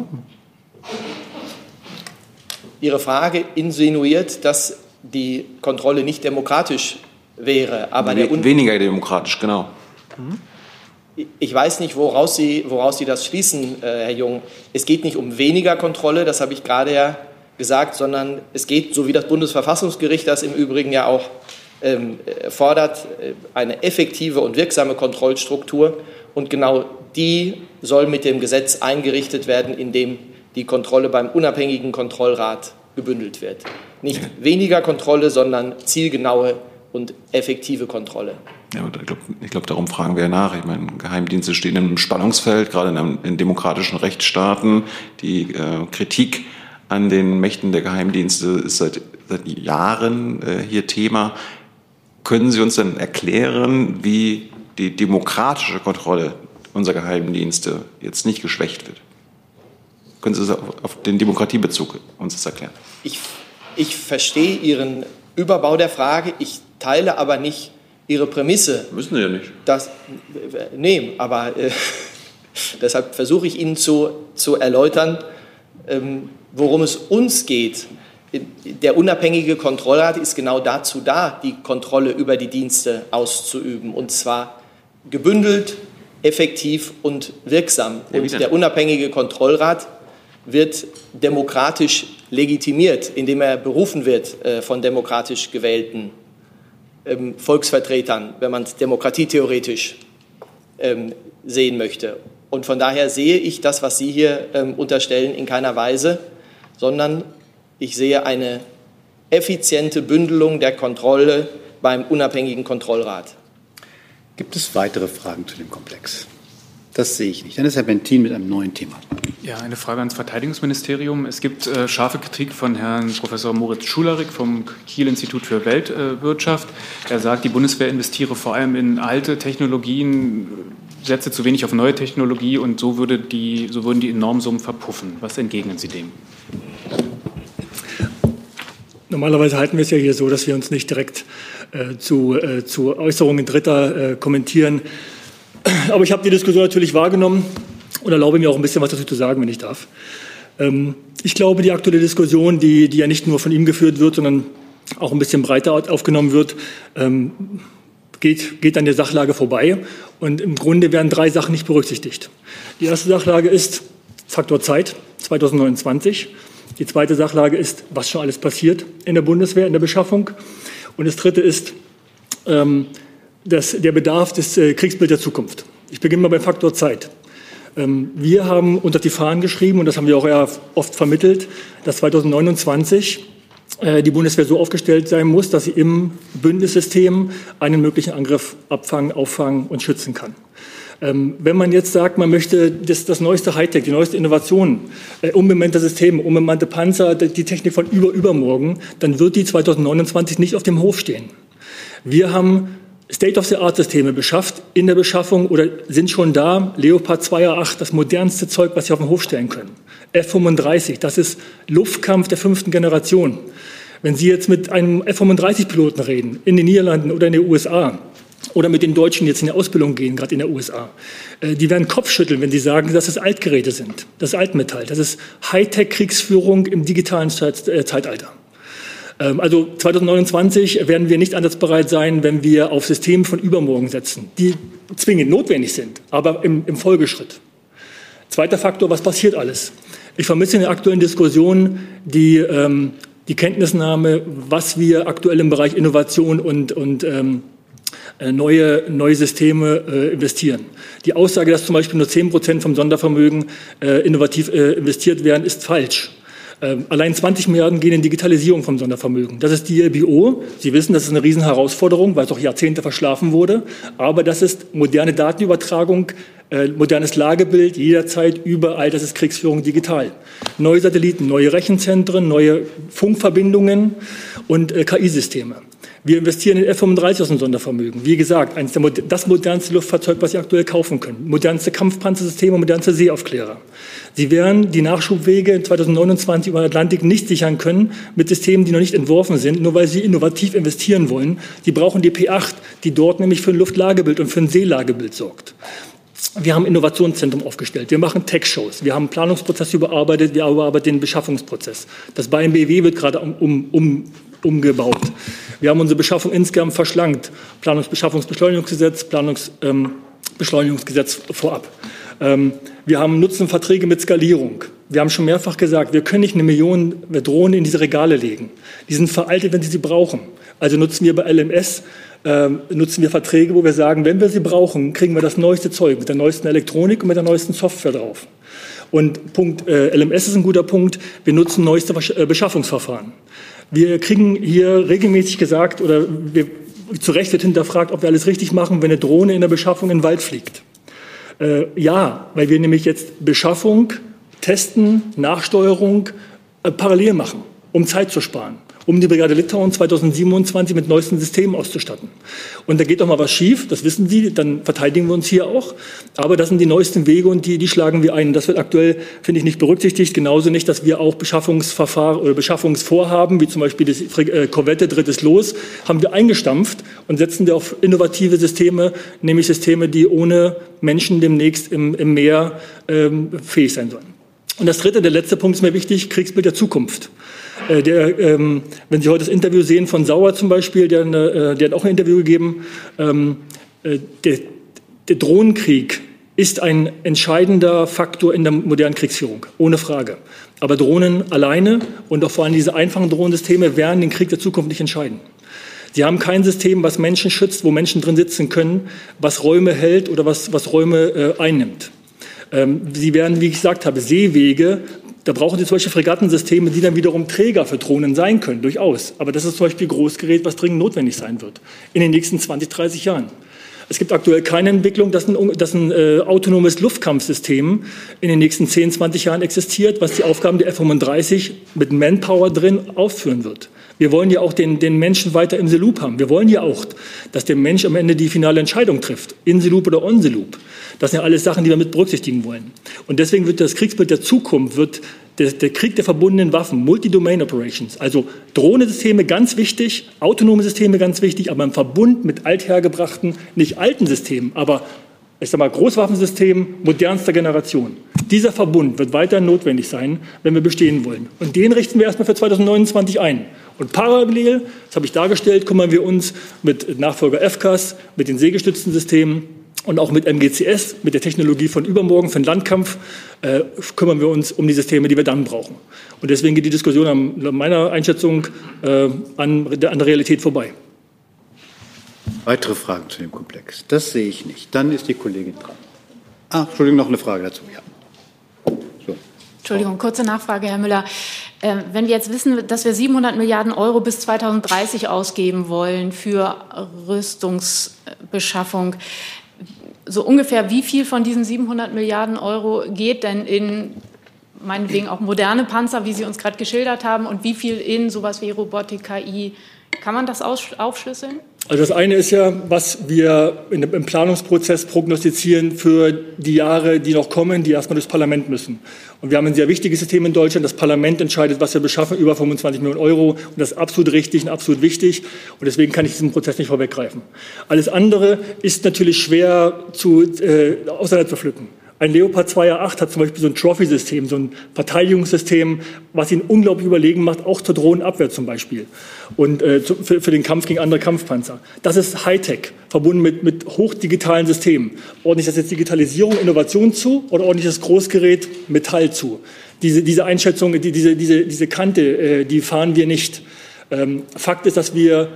Ihre Frage insinuiert, dass die Kontrolle nicht demokratisch wäre. Aber weniger demokratisch, genau. Ich weiß nicht, woraus Sie das schließen, Herr Jung. Es geht nicht um weniger Kontrolle, das habe ich gerade ja gesagt, sondern es geht, so wie das Bundesverfassungsgericht das im Übrigen ja auch fordert, eine effektive und wirksame Kontrollstruktur. Und genau die soll mit dem Gesetz eingerichtet werden, in dem die Kontrolle beim unabhängigen Kontrollrat gebündelt wird. Nicht weniger Kontrolle, sondern zielgenaue und effektive Kontrolle. Ja, ich glaube, darum fragen wir ja nach. Ich meine, Geheimdienste stehen im Spannungsfeld, gerade in demokratischen Rechtsstaaten. Die Kritik an den Mächten der Geheimdienste ist seit Jahren hier Thema. Können Sie uns denn erklären, wie die demokratische Kontrolle unserer Geheimdienste jetzt nicht geschwächt wird? Können Sie das auf den Demokratiebezug uns das erklären? Ich verstehe Ihren Überbau der Frage, ich teile aber nicht Ihre Prämisse. Müssen Sie ja nicht. Aber deshalb versuche ich Ihnen zu erläutern, worum es uns geht. Der unabhängige Kontrollrat ist genau dazu da, die Kontrolle über die Dienste auszuüben, und zwar gebündelt, effektiv und wirksam. Und der unabhängige Kontrollrat wird demokratisch legitimiert, indem er berufen wird von demokratisch gewählten Volksvertretern, wenn man es demokratietheoretisch sehen möchte. Und von daher sehe ich das, was Sie hier unterstellen, in keiner Weise, sondern ich sehe eine effiziente Bündelung der Kontrolle beim unabhängigen Kontrollrat. Gibt es weitere Fragen zu dem Komplex? Das sehe ich nicht. Dann ist Herr Bentin mit einem neuen Thema. Ja, eine Frage ans Verteidigungsministerium. Es gibt scharfe Kritik von Herrn Professor Moritz Schularik vom Kiel-Institut für Weltwirtschaft. Er sagt, die Bundeswehr investiere vor allem in alte Technologien, setze zu wenig auf neue Technologie, und so würden die Enormsummen verpuffen. Was entgegnen Sie dem? Normalerweise halten wir es ja hier so, dass wir uns nicht direkt zu Äußerungen Dritter kommentieren. Aber ich habe die Diskussion natürlich wahrgenommen und erlaube mir auch ein bisschen was dazu zu sagen, wenn ich darf. Ich glaube, die aktuelle Diskussion, die ja nicht nur von ihm geführt wird, sondern auch ein bisschen breiter aufgenommen wird, geht an der Sachlage vorbei. Und im Grunde werden 3 Sachen nicht berücksichtigt. Die erste Sachlage ist Faktor Zeit, 2029. Die zweite Sachlage ist, was schon alles passiert in der Bundeswehr, in der Beschaffung. Und das dritte ist der Bedarf des Kriegsbilds der Zukunft. Ich beginne mal beim Faktor Zeit. Wir haben unter die Fahnen geschrieben, und das haben wir auch eher oft vermittelt, dass 2029 die Bundeswehr so aufgestellt sein muss, dass sie im Bündnissystem einen möglichen Angriff abfangen, auffangen und schützen kann. Wenn man jetzt sagt, man möchte das neueste Hightech, die neueste Innovation, unbemannte Systeme, unbemannte Panzer, die Technik von übermorgen, dann wird die 2029 nicht auf dem Hof stehen. Wir haben State-of-the-Art-Systeme beschafft in der Beschaffung oder sind schon da. Leopard 2A8, das modernste Zeug, was Sie auf den Hof stellen können. F-35, das ist Luftkampf der 5. Generation. Wenn Sie jetzt mit einem F-35-Piloten reden, in den Niederlanden oder in den USA, oder mit den Deutschen jetzt in die Ausbildung gehen, gerade in der USA, die werden Kopf schütteln, wenn sie sagen, dass es Altgeräte sind. Das ist Altmetall. Das ist Hightech-Kriegsführung im digitalen Zeitalter. Also 2029 werden wir nicht einsatzbereit sein, wenn wir auf Systeme von übermorgen setzen, die zwingend notwendig sind, aber im Folgeschritt. Zweiter Faktor, was passiert alles? Ich vermisse in der aktuellen Diskussion die Kenntnisnahme, was wir aktuell im Bereich Innovation und neue Systeme investieren. Die Aussage, dass zum Beispiel nur 10% vom Sondervermögen innovativ investiert werden, ist falsch. Allein 20 Milliarden gehen in Digitalisierung vom Sondervermögen. Das ist die DLBO. Sie wissen, das ist eine Riesenherausforderung, weil es auch Jahrzehnte verschlafen wurde. Aber das ist moderne Datenübertragung, modernes Lagebild, jederzeit, überall. Das ist Kriegsführung digital. Neue Satelliten, neue Rechenzentren, neue Funkverbindungen und KI-Systeme. Wir investieren in F-35 aus dem Sondervermögen. Wie gesagt, das modernste Luftfahrzeug, was Sie aktuell kaufen können. Modernste Kampfpanzersysteme, modernste Seeaufklärer. Sie werden die Nachschubwege in 2029 über den Atlantik nicht sichern können mit Systemen, die noch nicht entworfen sind, nur weil Sie innovativ investieren wollen. Sie brauchen die P8, die dort nämlich für ein Luftlagebild und für ein Seelagebild sorgt. Wir haben ein Innovationszentrum aufgestellt. Wir machen Tech-Shows. Wir haben einen Planungsprozess überarbeitet. Wir überarbeiten den Beschaffungsprozess. Das BMBW wird gerade umgebaut. Wir haben unsere Beschaffung insgesamt verschlankt. Planungsbeschaffungsbeschleunigungsgesetz, Planungsbeschleunigungsgesetz vorab. Wir haben Nutzenverträge mit Skalierung. Wir haben schon mehrfach gesagt, wir können nicht 1 Million Drohnen in diese Regale legen. Die sind veraltet, wenn Sie sie brauchen. Also nutzen wir bei LMS Verträge, wo wir sagen, wenn wir sie brauchen, kriegen wir das neueste Zeug mit der neuesten Elektronik und mit der neuesten Software drauf. Und Punkt LMS ist ein guter Punkt. Wir nutzen neueste Beschaffungsverfahren. Wir kriegen hier regelmäßig gesagt, oder zu Recht wird hinterfragt, ob wir alles richtig machen, wenn eine Drohne in der Beschaffung in den Wald fliegt. Ja, weil wir nämlich jetzt Beschaffung, Testen, Nachsteuerung parallel machen, um Zeit zu sparen, um die Brigade Litauen 2027 mit neuesten Systemen auszustatten. Und da geht doch mal was schief, das wissen Sie, dann verteidigen wir uns hier auch. Aber das sind die neuesten Wege und die schlagen wir ein. Das wird aktuell, finde ich, nicht berücksichtigt. Genauso nicht, dass wir auch Beschaffungsverfahren oder Beschaffungsvorhaben, wie zum Beispiel das Korvette drittes Los, haben wir eingestampft und setzen wir auf innovative Systeme, nämlich Systeme, die ohne Menschen demnächst im Meer fähig sein sollen. Und das dritte, der letzte Punkt ist mir wichtig, Kriegsbild der Zukunft. Wenn Sie heute das Interview sehen von Sauer zum Beispiel, der hat auch ein Interview gegeben, der Drohnenkrieg ist ein entscheidender Faktor in der modernen Kriegsführung, ohne Frage. Aber Drohnen alleine und auch vor allem diese einfachen Drohnensysteme werden den Krieg der Zukunft nicht entscheiden. Sie haben kein System, was Menschen schützt, wo Menschen drin sitzen können, was Räume hält oder was Räume einnimmt. Sie werden, wie ich gesagt habe, Seewege. Da brauchen Sie solche Fregattensysteme, die dann wiederum Träger für Drohnen sein können, durchaus. Aber das ist zum Beispiel Großgerät, was dringend notwendig sein wird in den nächsten 20, 30 Jahren. Es gibt aktuell keine Entwicklung, dass ein autonomes Luftkampfsystem in den nächsten 10, 20 Jahren existiert, was die Aufgaben der F-35 mit Manpower drin ausführen wird. Wir wollen ja auch den Menschen weiter im Loop haben. Wir wollen ja auch, dass der Mensch am Ende die finale Entscheidung trifft, in Loop oder on Loop. Das sind ja alles Sachen, die wir mit berücksichtigen wollen. Und deswegen wird das Kriegsbild der Zukunft, der Krieg der verbundenen Waffen, Multi-Domain Operations, also Drohnensysteme ganz wichtig, autonome Systeme ganz wichtig, aber im Verbund mit althergebrachten, nicht alten Systemen, aber ich sage mal Großwaffensystemen modernster Generation. Dieser Verbund wird weiter notwendig sein, wenn wir bestehen wollen. Und den richten wir erstmal für 2029 ein. Und parallel, das habe ich dargestellt, kümmern wir uns mit Nachfolger FCAS, mit den seegestützten Systemen und auch mit MGCS, mit der Technologie von übermorgen, für den Landkampf, kümmern wir uns um die Systeme, die wir dann brauchen. Und deswegen geht die Diskussion an meiner Einschätzung an der Realität vorbei. Weitere Fragen zu dem Komplex? Das sehe ich nicht. Dann ist die Kollegin dran. Entschuldigung, noch eine Frage dazu. Ja. So. Entschuldigung, kurze Nachfrage, Herr Müller. Wenn wir jetzt wissen, dass wir 700 Milliarden Euro bis 2030 ausgeben wollen für Rüstungsbeschaffung, so ungefähr wie viel von diesen 700 Milliarden Euro geht denn in meinetwegen auch moderne Panzer, wie Sie uns gerade geschildert haben, und wie viel in sowas wie Robotik, KI? Kann man das aufschlüsseln? Also das eine ist ja, was wir im Planungsprozess prognostizieren für die Jahre, die noch kommen, die erstmal durchs Parlament müssen. Und wir haben ein sehr wichtiges System in Deutschland. Das Parlament entscheidet, was wir beschaffen, über 25 Millionen Euro. Und das ist absolut richtig und absolut wichtig. Und deswegen kann ich diesen Prozess nicht vorweggreifen. Alles andere ist natürlich schwer auseinanderzupflücken. Ein Leopard 2A8 hat zum Beispiel so ein Trophy-System, so ein Verteidigungssystem, was ihn unglaublich überlegen macht, auch zur Drohnenabwehr zum Beispiel und für den Kampf gegen andere Kampfpanzer. Das ist Hightech, verbunden mit hochdigitalen Systemen. Ordne ich das jetzt Digitalisierung, Innovation zu oder ordne ich das Großgerät Metall zu? Diese Einschätzung, diese Kante, die fahren wir nicht. Fakt ist, dass mir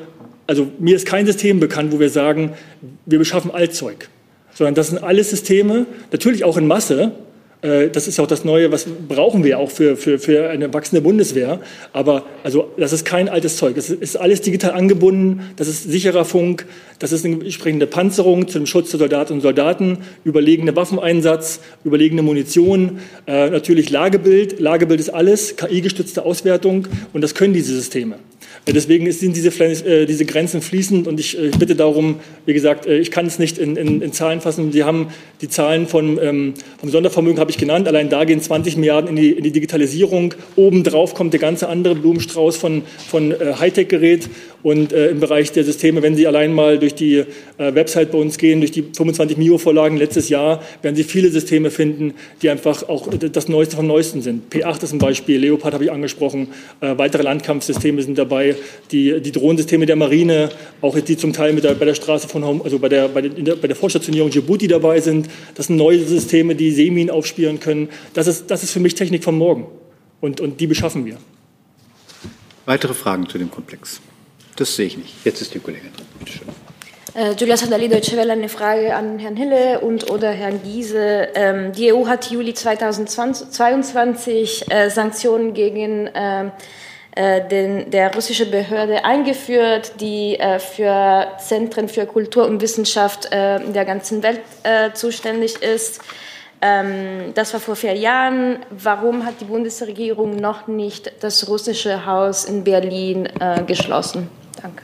ist kein System bekannt, wo wir sagen, wir beschaffen Altzeug. Sondern das sind alles Systeme, natürlich auch in Masse. Das ist auch das Neue, was brauchen wir auch für eine wachsende Bundeswehr. Aber das ist kein altes Zeug. Das ist alles digital angebunden. Das ist sicherer Funk. Das ist eine entsprechende Panzerung zum Schutz der Soldatinnen und Soldaten, überlegene Waffeneinsatz, überlegene Munition, natürlich Lagebild. Lagebild ist alles, KI-gestützte Auswertung. Und das können diese Systeme. Deswegen sind diese Grenzen fließend und ich bitte darum, wie gesagt, ich kann es nicht in Zahlen fassen. Sie haben die Zahlen vom Sondervermögen, habe ich genannt. Allein da gehen 20 Milliarden in die Digitalisierung. Obendrauf kommt der ganze andere Blumenstrauß von Hightech-Gerät. Und im Bereich der Systeme, wenn Sie allein mal durch die Website bei uns gehen, durch die 25 MIO-Vorlagen letztes Jahr, werden Sie viele Systeme finden, die einfach auch das Neueste vom Neuesten sind. P8 ist ein Beispiel, Leopard habe ich angesprochen, weitere Landkampfsysteme sind dabei, die Drohnensysteme der Marine, auch die zum Teil bei der Straße von Home, also bei der Vorstationierung Djibouti dabei sind. Das sind neue Systeme, die Seeminen aufspüren können. Das ist für mich Technik von morgen und die beschaffen wir. Weitere Fragen zu dem Komplex? Das sehe ich nicht. Jetzt ist die Kollegin dran. Bitte schön. Julia Sandali, Deutsche Welle, eine Frage an Herrn Hille oder Herrn Giese. Die EU hat Juli 2022 Sanktionen gegen der russische Behörde eingeführt, die für Zentren für Kultur und Wissenschaft in der ganzen Welt zuständig ist. Das war vor 4 Jahren. Warum hat die Bundesregierung noch nicht das russische Haus in Berlin geschlossen? Danke.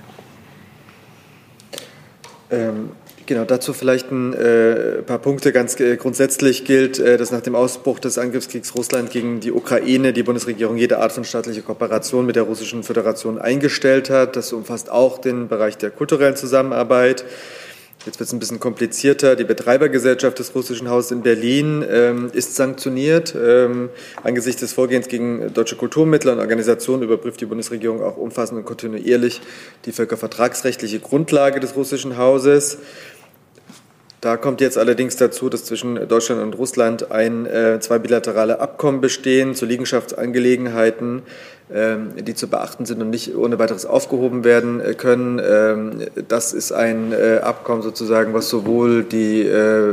Genau, dazu vielleicht ein paar Punkte. Ganz grundsätzlich gilt, dass nach dem Ausbruch des Angriffskriegs Russland gegen die Ukraine die Bundesregierung jede Art von staatlicher Kooperation mit der Russischen Föderation eingestellt hat. Das umfasst auch den Bereich der kulturellen Zusammenarbeit. Jetzt wird es ein bisschen komplizierter. Die Betreibergesellschaft des Russischen Hauses in Berlin ist sanktioniert. Angesichts des Vorgehens gegen deutsche Kulturmittler und Organisationen überprüft die Bundesregierung auch umfassend und kontinuierlich die völkervertragsrechtliche Grundlage des Russischen Hauses. Da kommt jetzt allerdings dazu, dass zwischen Deutschland und Russland zwei bilaterale Abkommen bestehen zu Liegenschaftsangelegenheiten, die zu beachten sind und nicht ohne weiteres aufgehoben werden können. Das ist ein Abkommen sozusagen, was sowohl die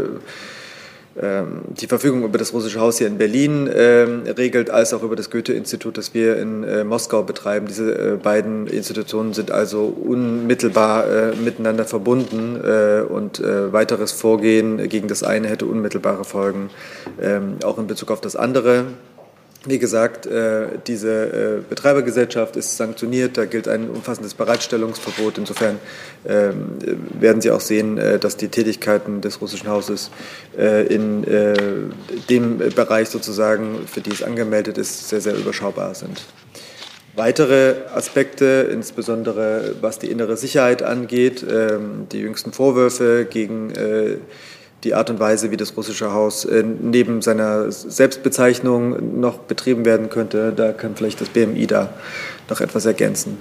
Verfügung über das Russische Haus hier in Berlin regelt, als auch über das Goethe-Institut, das wir in Moskau betreiben. Diese beiden Institutionen sind also unmittelbar miteinander verbunden und weiteres Vorgehen gegen das eine hätte unmittelbare Folgen, auch in Bezug auf das andere. Wie gesagt, diese Betreibergesellschaft ist sanktioniert, da gilt ein umfassendes Bereitstellungsverbot. Insofern werden Sie auch sehen, dass die Tätigkeiten des Russischen Hauses in dem Bereich sozusagen, für die es angemeldet ist, sehr, sehr überschaubar sind. Weitere Aspekte, insbesondere was die innere Sicherheit angeht, die jüngsten Vorwürfe gegen die Art und Weise, wie das Russische Haus neben seiner Selbstbezeichnung noch betrieben werden könnte, da kann vielleicht das BMI da noch etwas ergänzen.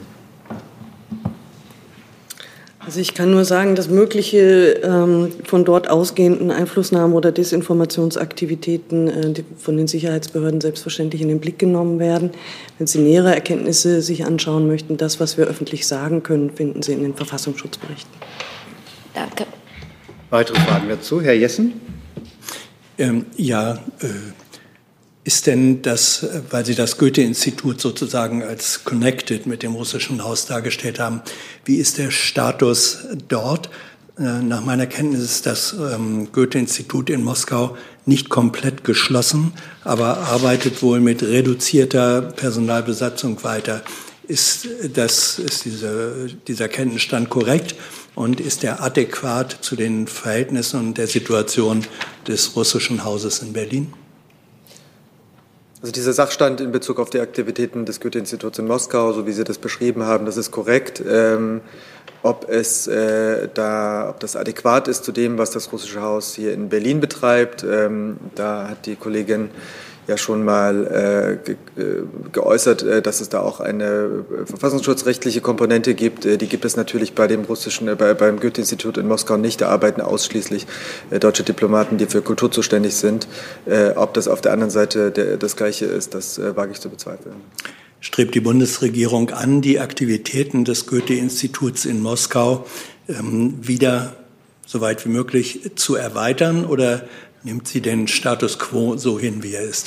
Also ich kann nur sagen, dass mögliche von dort ausgehenden Einflussnahmen oder Desinformationsaktivitäten von den Sicherheitsbehörden selbstverständlich in den Blick genommen werden. Wenn Sie nähere Erkenntnisse sich anschauen möchten, das, was wir öffentlich sagen können, finden Sie in den Verfassungsschutzberichten. Danke. Weitere Fragen dazu? Herr Jessen? Ist denn das, weil Sie das Goethe-Institut sozusagen als connected mit dem Russischen Haus dargestellt haben, wie ist der Status dort? Nach meiner Kenntnis ist das Goethe-Institut in Moskau nicht komplett geschlossen, aber arbeitet wohl mit reduzierter Personalbesatzung weiter. Ist dieser Kenntnisstand korrekt und ist er adäquat zu den Verhältnissen und der Situation des Russischen Hauses in Berlin? Also dieser Sachstand in Bezug auf die Aktivitäten des Goethe-Instituts in Moskau, so wie Sie das beschrieben haben, das ist korrekt. Ob das adäquat ist zu dem, was das Russische Haus hier in Berlin betreibt, da hat die Kollegin ja schon mal geäußert, dass es da auch eine verfassungsschutzrechtliche Komponente gibt. Die gibt es natürlich beim Goethe-Institut in Moskau nicht. Da arbeiten ausschließlich deutsche Diplomaten, die für Kultur zuständig sind. Ob das auf der anderen Seite das Gleiche ist, das wage ich zu bezweifeln. Strebt die Bundesregierung an, die Aktivitäten des Goethe-Instituts in Moskau wieder so weit wie möglich zu erweitern, oder nimmt sie den Status quo so hin, wie er ist?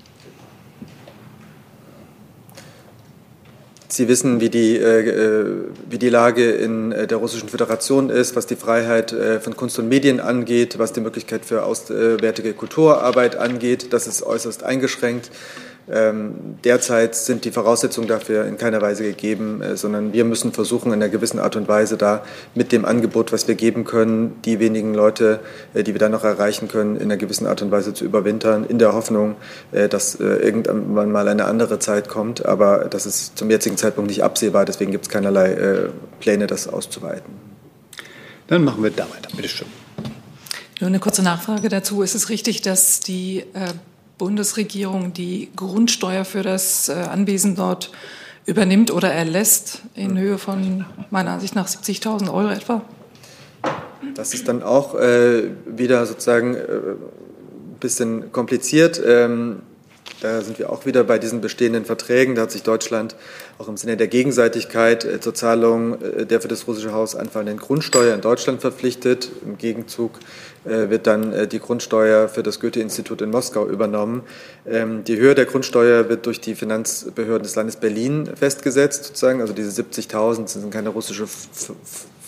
Sie wissen, wie die Lage in der Russischen Föderation ist, was die Freiheit von Kunst und Medien angeht, was die Möglichkeit für auswärtige Kulturarbeit angeht. Das ist äußerst eingeschränkt. Derzeit sind die Voraussetzungen dafür in keiner Weise gegeben, sondern wir müssen versuchen, in einer gewissen Art und Weise da mit dem Angebot, was wir geben können, die wenigen Leute, die wir dann noch erreichen können, in einer gewissen Art und Weise zu überwintern, in der Hoffnung, dass irgendwann mal eine andere Zeit kommt. Aber das ist zum jetzigen Zeitpunkt nicht absehbar, deswegen gibt es keinerlei Pläne, das auszuweiten. Dann machen wir da weiter. Bitte schön. Nur eine kurze Nachfrage dazu. Ist es richtig, dass die Bundesregierung die Grundsteuer für das Anwesen dort übernimmt oder erlässt in Höhe von, meiner Ansicht nach, 70.000 € etwa? Das ist dann auch wieder sozusagen ein bisschen kompliziert. Da sind wir auch wieder bei diesen bestehenden Verträgen. Da hat sich Deutschland auch im Sinne der Gegenseitigkeit zur Zahlung der für das Russische Haus anfallenden Grundsteuer in Deutschland verpflichtet. Im Gegenzug wird dann die Grundsteuer für das Goethe-Institut in Moskau übernommen. Die Höhe der Grundsteuer wird durch die Finanzbehörden des Landes Berlin festgesetzt, sozusagen. Also diese 70.000 sind keine russische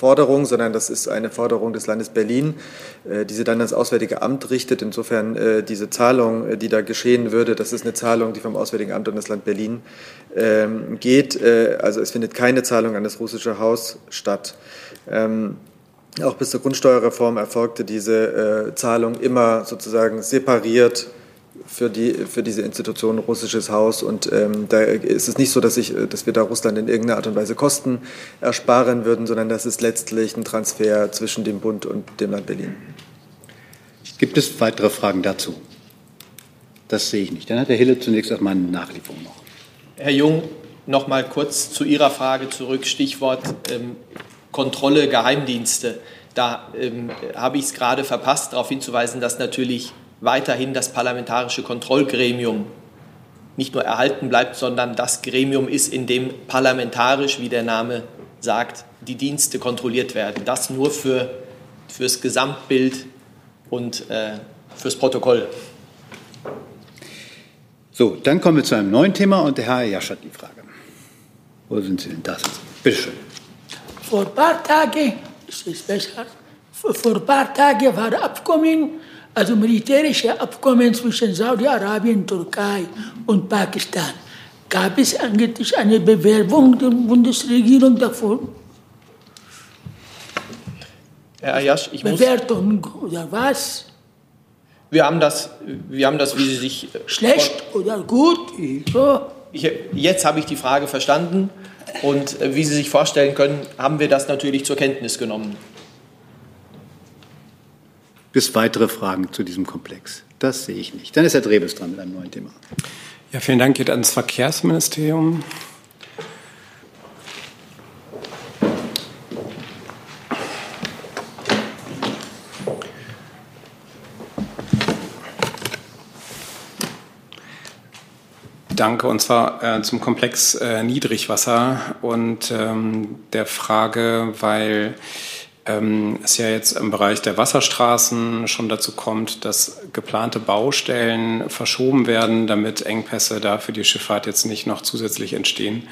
Forderung, sondern das ist eine Forderung des Landes Berlin, die sie dann ans Auswärtige Amt richtet. Insofern diese Zahlung, die da geschehen würde, das ist eine Zahlung, die vom Auswärtigen Amt an das Land Berlin geht. Also es findet keine Zahlung an das russische Haus statt. Auch bis zur Grundsteuerreform erfolgte diese Zahlung immer sozusagen separiert für diese Institution russisches Haus. Und da ist es nicht so, dass wir da Russland in irgendeiner Art und Weise Kosten ersparen würden, sondern das ist letztlich ein Transfer zwischen dem Bund und dem Land Berlin. Gibt es weitere Fragen dazu? Das sehe ich nicht. Dann hat Herr Hille zunächst erstmal eine Nachlieferung noch. Herr Jung, noch mal kurz zu Ihrer Frage zurück, Stichwort Kontrolle, Geheimdienste. Da habe ich es gerade verpasst, darauf hinzuweisen, dass natürlich weiterhin das parlamentarische Kontrollgremium nicht nur erhalten bleibt, sondern das Gremium ist, in dem parlamentarisch, wie der Name sagt, die Dienste kontrolliert werden. Das nur fürs Gesamtbild und fürs Protokoll. So, dann kommen wir zu einem neuen Thema und der Herr Jasch hat die Frage. Wo sind Sie denn? Da sind Sie. Bitte schön. Vor ein paar Tagen, ist es besser, vor ein paar Tagen war Abkommen, also militärische Abkommen zwischen Saudi-Arabien, Türkei und Pakistan. Gab es eigentlich eine Bewerbung der Bundesregierung davon? Herr Ayash, Bewertung oder was? Wir haben das, wie Sie sich... Schlecht oder gut? So. Jetzt habe ich die Frage verstanden und wie Sie sich vorstellen können, haben wir das natürlich zur Kenntnis genommen. Gibt es weitere Fragen zu diesem Komplex? Das sehe ich nicht. Dann ist Herr Drebes dran mit einem neuen Thema. Ja, vielen Dank. Geht ans Verkehrsministerium. Danke, und zwar zum Komplex Niedrigwasser und der Frage, weil es ja jetzt im Bereich der Wasserstraßen schon dazu kommt, dass geplante Baustellen verschoben werden, damit Engpässe da für die Schifffahrt jetzt nicht noch zusätzlich entstehen.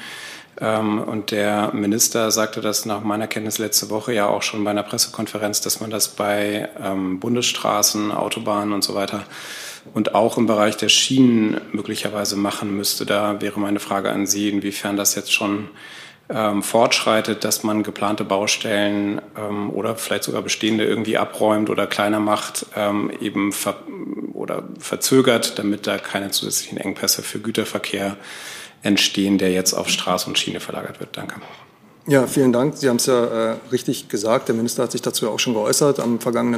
Und der Minister sagte das nach meiner Kenntnis letzte Woche ja auch schon bei einer Pressekonferenz, dass man das bei Bundesstraßen, Autobahnen und so weiter und auch im Bereich der Schienen möglicherweise machen müsste. Da wäre meine Frage an Sie, inwiefern das jetzt schon fortschreitet, dass man geplante Baustellen oder vielleicht sogar bestehende irgendwie abräumt oder kleiner macht, eben oder verzögert, damit da keine zusätzlichen Engpässe für Güterverkehr entstehen, der jetzt auf Straße und Schiene verlagert wird. Danke. Ja, vielen Dank. Sie haben es ja richtig gesagt. Der Minister hat sich dazu auch schon geäußert im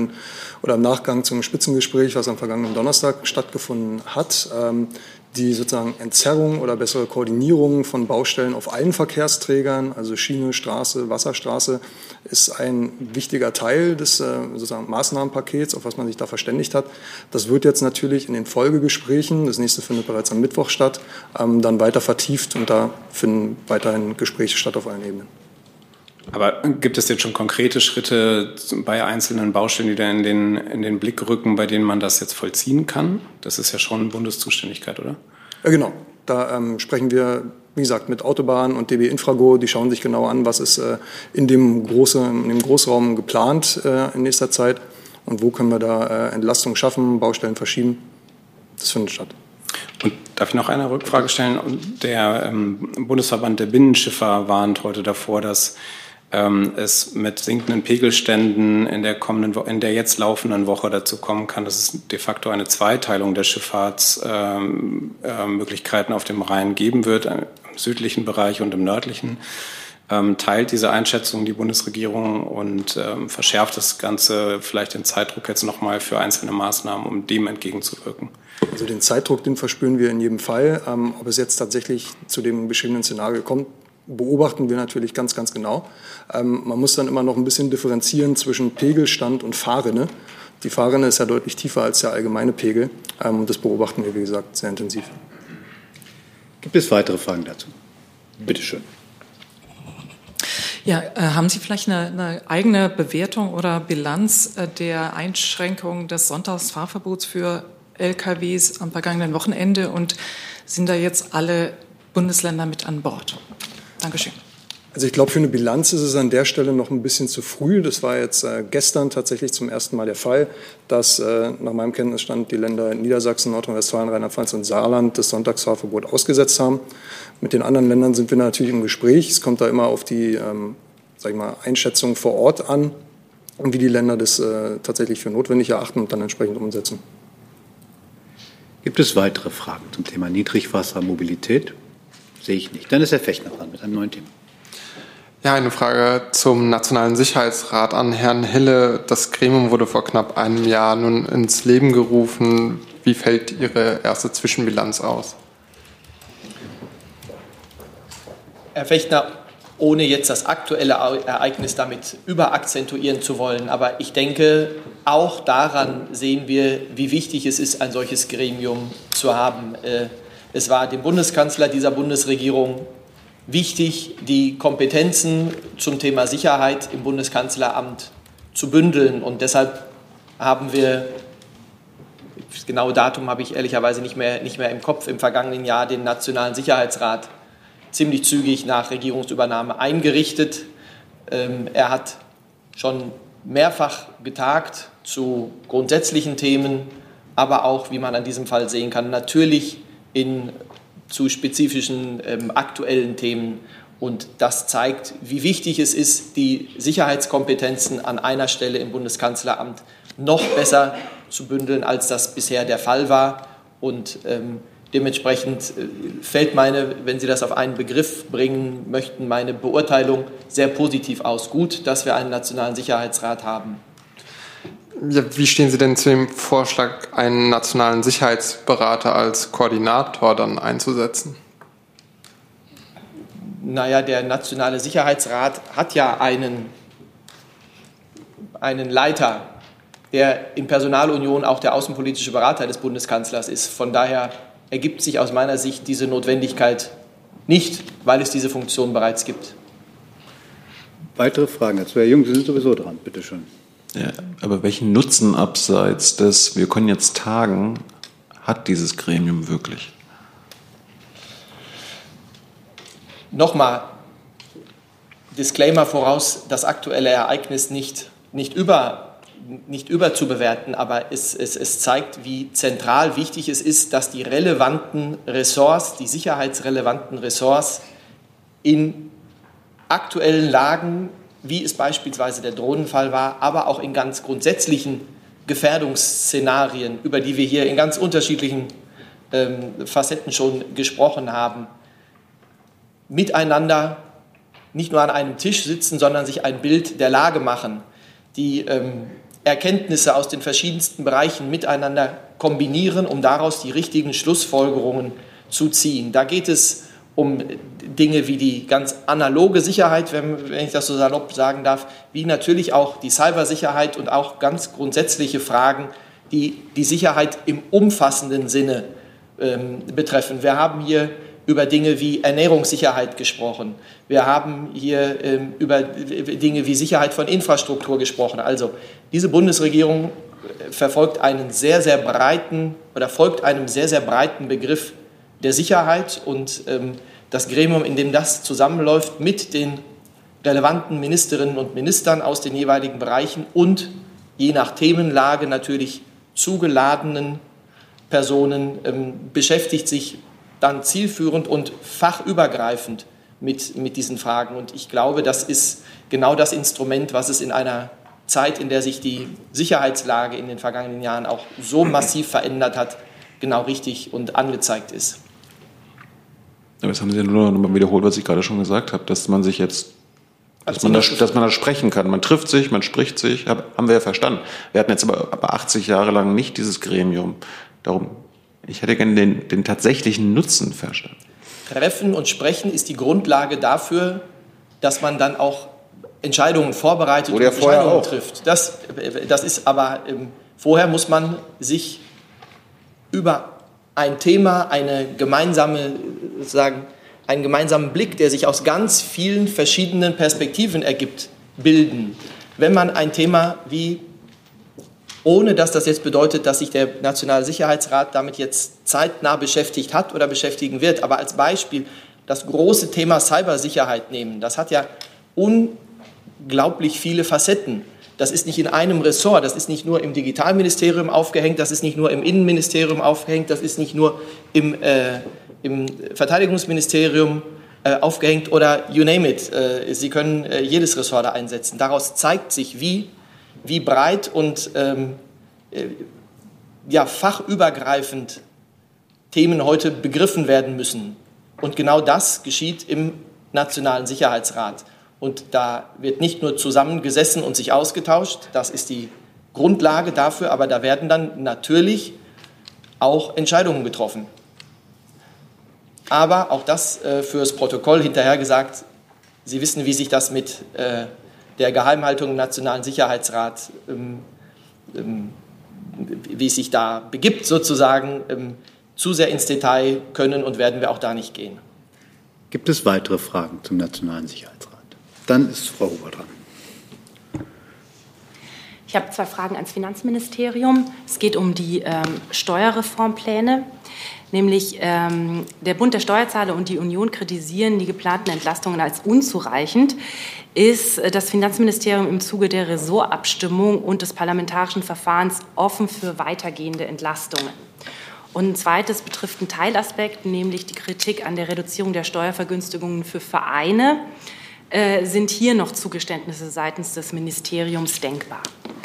Nachgang zum Spitzengespräch, was am vergangenen Donnerstag stattgefunden hat. Die sozusagen Entzerrung oder bessere Koordinierung von Baustellen auf allen Verkehrsträgern, also Schiene, Straße, Wasserstraße, ist ein wichtiger Teil des sozusagen Maßnahmenpakets, auf was man sich da verständigt hat. Das wird jetzt natürlich in den Folgegesprächen, das nächste findet bereits am Mittwoch statt, dann weiter vertieft und da finden weiterhin Gespräche statt auf allen Ebenen. Aber gibt es jetzt schon konkrete Schritte bei einzelnen Baustellen, die da in den Blick rücken, bei denen man das jetzt vollziehen kann? Das ist ja schon Bundeszuständigkeit, oder? Ja, genau. Da sprechen wir, wie gesagt, mit Autobahn und DB Infrago. Die schauen sich genau an, was ist in dem Großraum geplant in nächster Zeit und wo können wir da Entlastung schaffen, Baustellen verschieben. Das findet statt. Und darf ich noch eine Rückfrage stellen? Der Bundesverband der Binnenschiffer warnt heute davor, dass es mit sinkenden Pegelständen in der jetzt laufenden Woche dazu kommen kann, dass es de facto eine Zweiteilung der Schifffahrtsmöglichkeiten auf dem Rhein geben wird, im südlichen Bereich und im nördlichen. Teilt diese Einschätzung die Bundesregierung und verschärft das Ganze vielleicht den Zeitdruck jetzt nochmal für einzelne Maßnahmen, um dem entgegenzuwirken? Also den Zeitdruck, den verspüren wir in jedem Fall. Ob es jetzt tatsächlich zu dem beschriebenen Szenario kommt, beobachten wir natürlich ganz, ganz genau. Man muss dann immer noch ein bisschen differenzieren zwischen Pegelstand und Fahrrinne. Die Fahrrinne ist ja deutlich tiefer als der allgemeine Pegel. Das beobachten wir, wie gesagt, sehr intensiv. Gibt es weitere Fragen dazu? Bitte schön. Ja, haben Sie vielleicht eine eigene Bewertung oder Bilanz der Einschränkung des Sonntagsfahrverbots für LKWs am vergangenen Wochenende und sind da jetzt alle Bundesländer mit an Bord? Dankeschön. Also ich glaube, für eine Bilanz ist es an der Stelle noch ein bisschen zu früh. Das war jetzt gestern tatsächlich zum ersten Mal der Fall, dass nach meinem Kenntnisstand die Länder Niedersachsen, Nordrhein-Westfalen, Rheinland-Pfalz und Saarland das Sonntagsfahrverbot ausgesetzt haben. Mit den anderen Ländern sind wir natürlich im Gespräch. Es kommt da immer auf die Einschätzung vor Ort an und wie die Länder das tatsächlich für notwendig erachten und dann entsprechend umsetzen. Gibt es weitere Fragen zum Thema Niedrigwassermobilität? Sehe ich nicht. Dann ist Herr Fechner dran mit einem neuen Thema. Ja, eine Frage zum Nationalen Sicherheitsrat an Herrn Hille. Das Gremium wurde vor knapp einem Jahr nun ins Leben gerufen. Wie fällt Ihre erste Zwischenbilanz aus? Herr Fechner, ohne jetzt das aktuelle Ereignis damit überakzentuieren zu wollen, aber ich denke, auch daran sehen wir, wie wichtig es ist, ein solches Gremium zu haben. Es war dem Bundeskanzler dieser Bundesregierung wichtig, die Kompetenzen zum Thema Sicherheit im Bundeskanzleramt zu bündeln. Und deshalb haben wir, das genaue Datum habe ich ehrlicherweise nicht mehr im Kopf, im vergangenen Jahr den Nationalen Sicherheitsrat ziemlich zügig nach Regierungsübernahme eingerichtet. Er hat schon mehrfach getagt zu grundsätzlichen Themen, aber auch, wie man an diesem Fall sehen kann, natürlich zu spezifischen aktuellen Themen. Und das zeigt, wie wichtig es ist, die Sicherheitskompetenzen an einer Stelle im Bundeskanzleramt noch besser zu bündeln, als das bisher der Fall war. Und dementsprechend fällt wenn Sie das auf einen Begriff bringen möchten, meine Beurteilung sehr positiv aus. Gut, dass wir einen Nationalen Sicherheitsrat haben. Ja, wie stehen Sie denn zu dem Vorschlag, einen nationalen Sicherheitsberater als Koordinator dann einzusetzen? Naja, der Nationale Sicherheitsrat hat ja einen Leiter, der in Personalunion auch der außenpolitische Berater des Bundeskanzlers ist. Von daher ergibt sich aus meiner Sicht diese Notwendigkeit nicht, weil es diese Funktion bereits gibt. Weitere Fragen dazu? Herr Jung, Sie sind sowieso dran. Bitte schön. Ja, aber welchen Nutzen abseits des wir können jetzt tagen, hat dieses Gremium wirklich? Nochmal, Disclaimer voraus, das aktuelle Ereignis nicht überzubewerten, aber es zeigt, wie zentral wichtig es ist, dass die relevanten Ressorts, die sicherheitsrelevanten Ressorts in aktuellen Lagen, wie es beispielsweise der Drohnenfall war, aber auch in ganz grundsätzlichen Gefährdungsszenarien, über die wir hier in ganz unterschiedlichen Facetten schon gesprochen haben, miteinander nicht nur an einem Tisch sitzen, sondern sich ein Bild der Lage machen, die Erkenntnisse aus den verschiedensten Bereichen miteinander kombinieren, um daraus die richtigen Schlussfolgerungen zu ziehen. Da geht es um Dinge wie die ganz analoge Sicherheit, wenn ich das so salopp sagen darf, wie natürlich auch die Cybersicherheit und auch ganz grundsätzliche Fragen, die die Sicherheit im umfassenden Sinne betreffen. Wir haben hier über Dinge wie Ernährungssicherheit gesprochen. Wir haben hier über Dinge wie Sicherheit von Infrastruktur gesprochen. Also diese Bundesregierung folgt einem sehr, sehr breiten Begriff der Sicherheit, und das Gremium, in dem das zusammenläuft, mit den relevanten Ministerinnen und Ministern aus den jeweiligen Bereichen und je nach Themenlage natürlich zugeladenen Personen, beschäftigt sich dann zielführend und fachübergreifend mit diesen Fragen. Und ich glaube, das ist genau das Instrument, was es in einer Zeit, in der sich die Sicherheitslage in den vergangenen Jahren auch so massiv verändert hat, genau richtig und angezeigt ist. Aber jetzt haben Sie ja nur noch mal wiederholt, was ich gerade schon gesagt habe, dass man sich jetzt, dass man da sprechen kann. Man trifft sich, man spricht sich, haben wir ja verstanden. Wir hatten jetzt aber 80 Jahre lang nicht dieses Gremium. Darum, ich hätte gerne den tatsächlichen Nutzen verstanden. Treffen und Sprechen ist die Grundlage dafür, dass man dann auch Entscheidungen vorbereitet und Entscheidungen trifft. Das ist aber, vorher muss man sich über ein Thema, einen gemeinsamen Blick, der sich aus ganz vielen verschiedenen Perspektiven ergibt, bilden. Wenn man ein Thema wie, ohne dass das jetzt bedeutet, dass sich der Nationale Sicherheitsrat damit jetzt zeitnah beschäftigt hat oder beschäftigen wird, aber als Beispiel das große Thema Cybersicherheit nehmen, das hat ja unglaublich viele Facetten. Das ist nicht in einem Ressort, das ist nicht nur im Digitalministerium aufgehängt, das ist nicht nur im Innenministerium aufgehängt, das ist nicht nur im Verteidigungsministerium aufgehängt oder you name it. Sie können jedes Ressort da einsetzen. Daraus zeigt sich, wie breit und fachübergreifend Themen heute begriffen werden müssen. Und genau das geschieht im Nationalen Sicherheitsrat. Und da wird nicht nur zusammengesessen und sich ausgetauscht, das ist die Grundlage dafür, aber da werden dann natürlich auch Entscheidungen getroffen. Aber auch das fürs Protokoll hinterher gesagt, Sie wissen, wie sich das mit der Geheimhaltung im Nationalen Sicherheitsrat, wie es sich da begibt sozusagen, zu sehr ins Detail können und werden wir auch da nicht gehen. Gibt es weitere Fragen zum Nationalen Sicherheitsrat? Dann ist Frau Huber dran. Ich habe 2 Fragen ans Finanzministerium. Es geht um die Steuerreformpläne. Nämlich der Bund der Steuerzahler und die Union kritisieren die geplanten Entlastungen als unzureichend. Ist das Finanzministerium im Zuge der Ressortabstimmung und des parlamentarischen Verfahrens offen für weitergehende Entlastungen? Und ein zweites betrifft einen Teilaspekt, nämlich die Kritik an der Reduzierung der Steuervergünstigungen für Vereine. Sind hier noch Zugeständnisse seitens des Ministeriums denkbar?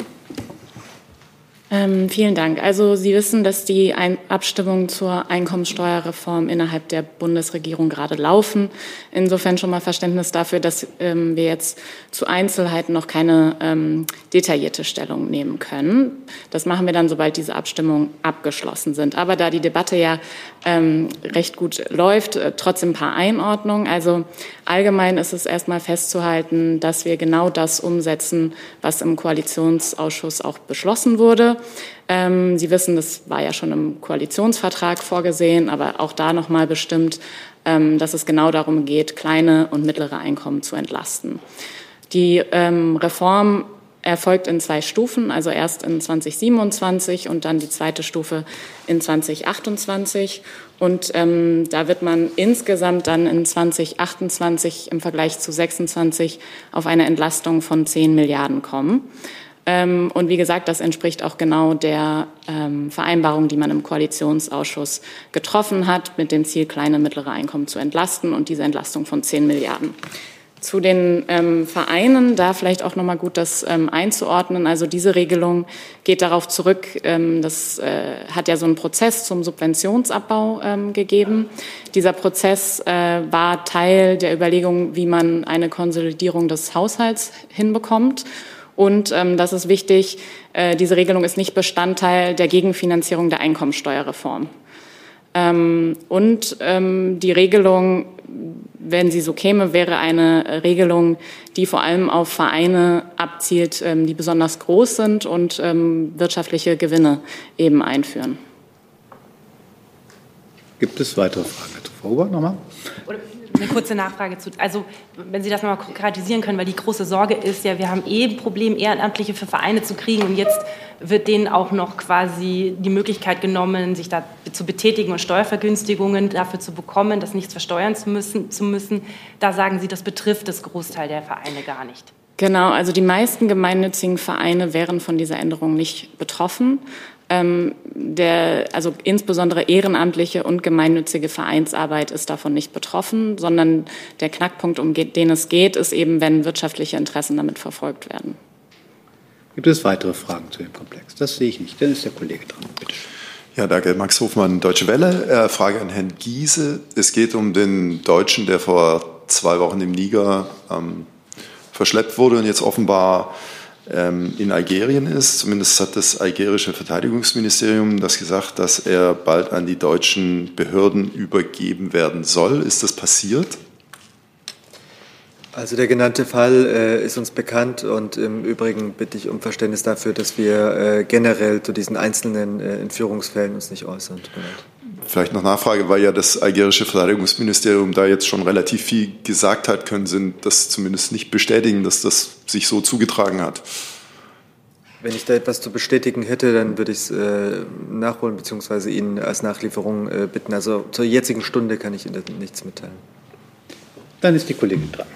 Vielen Dank. Also Sie wissen, dass die Abstimmungen zur Einkommensteuerreform innerhalb der Bundesregierung gerade laufen. Insofern schon mal Verständnis dafür, dass wir jetzt zu Einzelheiten noch keine detaillierte Stellung nehmen können. Das machen wir dann, sobald diese Abstimmungen abgeschlossen sind. Aber da die Debatte ja recht gut läuft, trotzdem ein paar Einordnungen. Also allgemein ist es erstmal festzuhalten, dass wir genau das umsetzen, was im Koalitionsausschuss auch beschlossen wurde. Sie wissen, das war ja schon im Koalitionsvertrag vorgesehen, aber auch da noch mal bestimmt, dass es genau darum geht, kleine und mittlere Einkommen zu entlasten. Die Reform erfolgt in 2 Stufen, also erst in 2027 und dann die zweite Stufe in 2028. Und da wird man insgesamt dann in 2028 im Vergleich zu 26 auf eine Entlastung von 10 Milliarden kommen. Und wie gesagt, das entspricht auch genau der Vereinbarung, die man im Koalitionsausschuss getroffen hat, mit dem Ziel, kleine und mittlere Einkommen zu entlasten und diese Entlastung von 10 Milliarden. Zu den Vereinen, da vielleicht auch noch mal gut das einzuordnen. Also diese Regelung geht darauf zurück, das hat ja so einen Prozess zum Subventionsabbau gegeben. Dieser Prozess war Teil der Überlegung, wie man eine Konsolidierung des Haushalts hinbekommt. Und das ist wichtig, diese Regelung ist nicht Bestandteil der Gegenfinanzierung der Einkommensteuerreform. Und die Regelung, wenn sie so käme, wäre eine Regelung, die vor allem auf Vereine abzielt, die besonders groß sind und wirtschaftliche Gewinne eben einführen. Gibt es weitere Fragen? Frau Huber, nochmal? Eine kurze Nachfrage zu, also wenn Sie das nochmal konkretisieren können, weil die große Sorge ist ja, wir haben ein Problem, Ehrenamtliche für Vereine zu kriegen und jetzt wird denen auch noch quasi die Möglichkeit genommen, sich da zu betätigen und Steuervergünstigungen dafür zu bekommen, das nichts versteuern zu müssen. Da sagen Sie, das betrifft das Großteil der Vereine gar nicht. Genau, also die meisten gemeinnützigen Vereine wären von dieser Änderung nicht betroffen. Also insbesondere ehrenamtliche und gemeinnützige Vereinsarbeit ist davon nicht betroffen, sondern der Knackpunkt, um den es geht, ist eben, wenn wirtschaftliche Interessen damit verfolgt werden. Gibt es weitere Fragen zu dem Komplex? Das sehe ich nicht. Dann ist der Kollege dran. Bitte schön. Ja, danke. Max Hofmann, Deutsche Welle. Frage an Herrn Giese. Es geht um den Deutschen, der vor 2 Wochen im Niger verschleppt wurde und jetzt offenbar in Algerien ist. Zumindest hat das algerische Verteidigungsministerium das gesagt, dass er bald an die deutschen Behörden übergeben werden soll. Ist das passiert? Also der genannte Fall ist uns bekannt und im Übrigen bitte ich um Verständnis dafür, dass wir generell zu diesen einzelnen Entführungsfällen uns nicht äußern. Vielleicht noch Nachfrage, weil ja das algerische Verteidigungsministerium da jetzt schon relativ viel gesagt hat, können Sie das zumindest nicht bestätigen, dass das sich so zugetragen hat? Wenn ich da etwas zu bestätigen hätte, dann würde ich es nachholen bzw. Ihnen als Nachlieferung bitten. Also zur jetzigen Stunde kann ich Ihnen nichts mitteilen. Dann ist die Kollegin dran.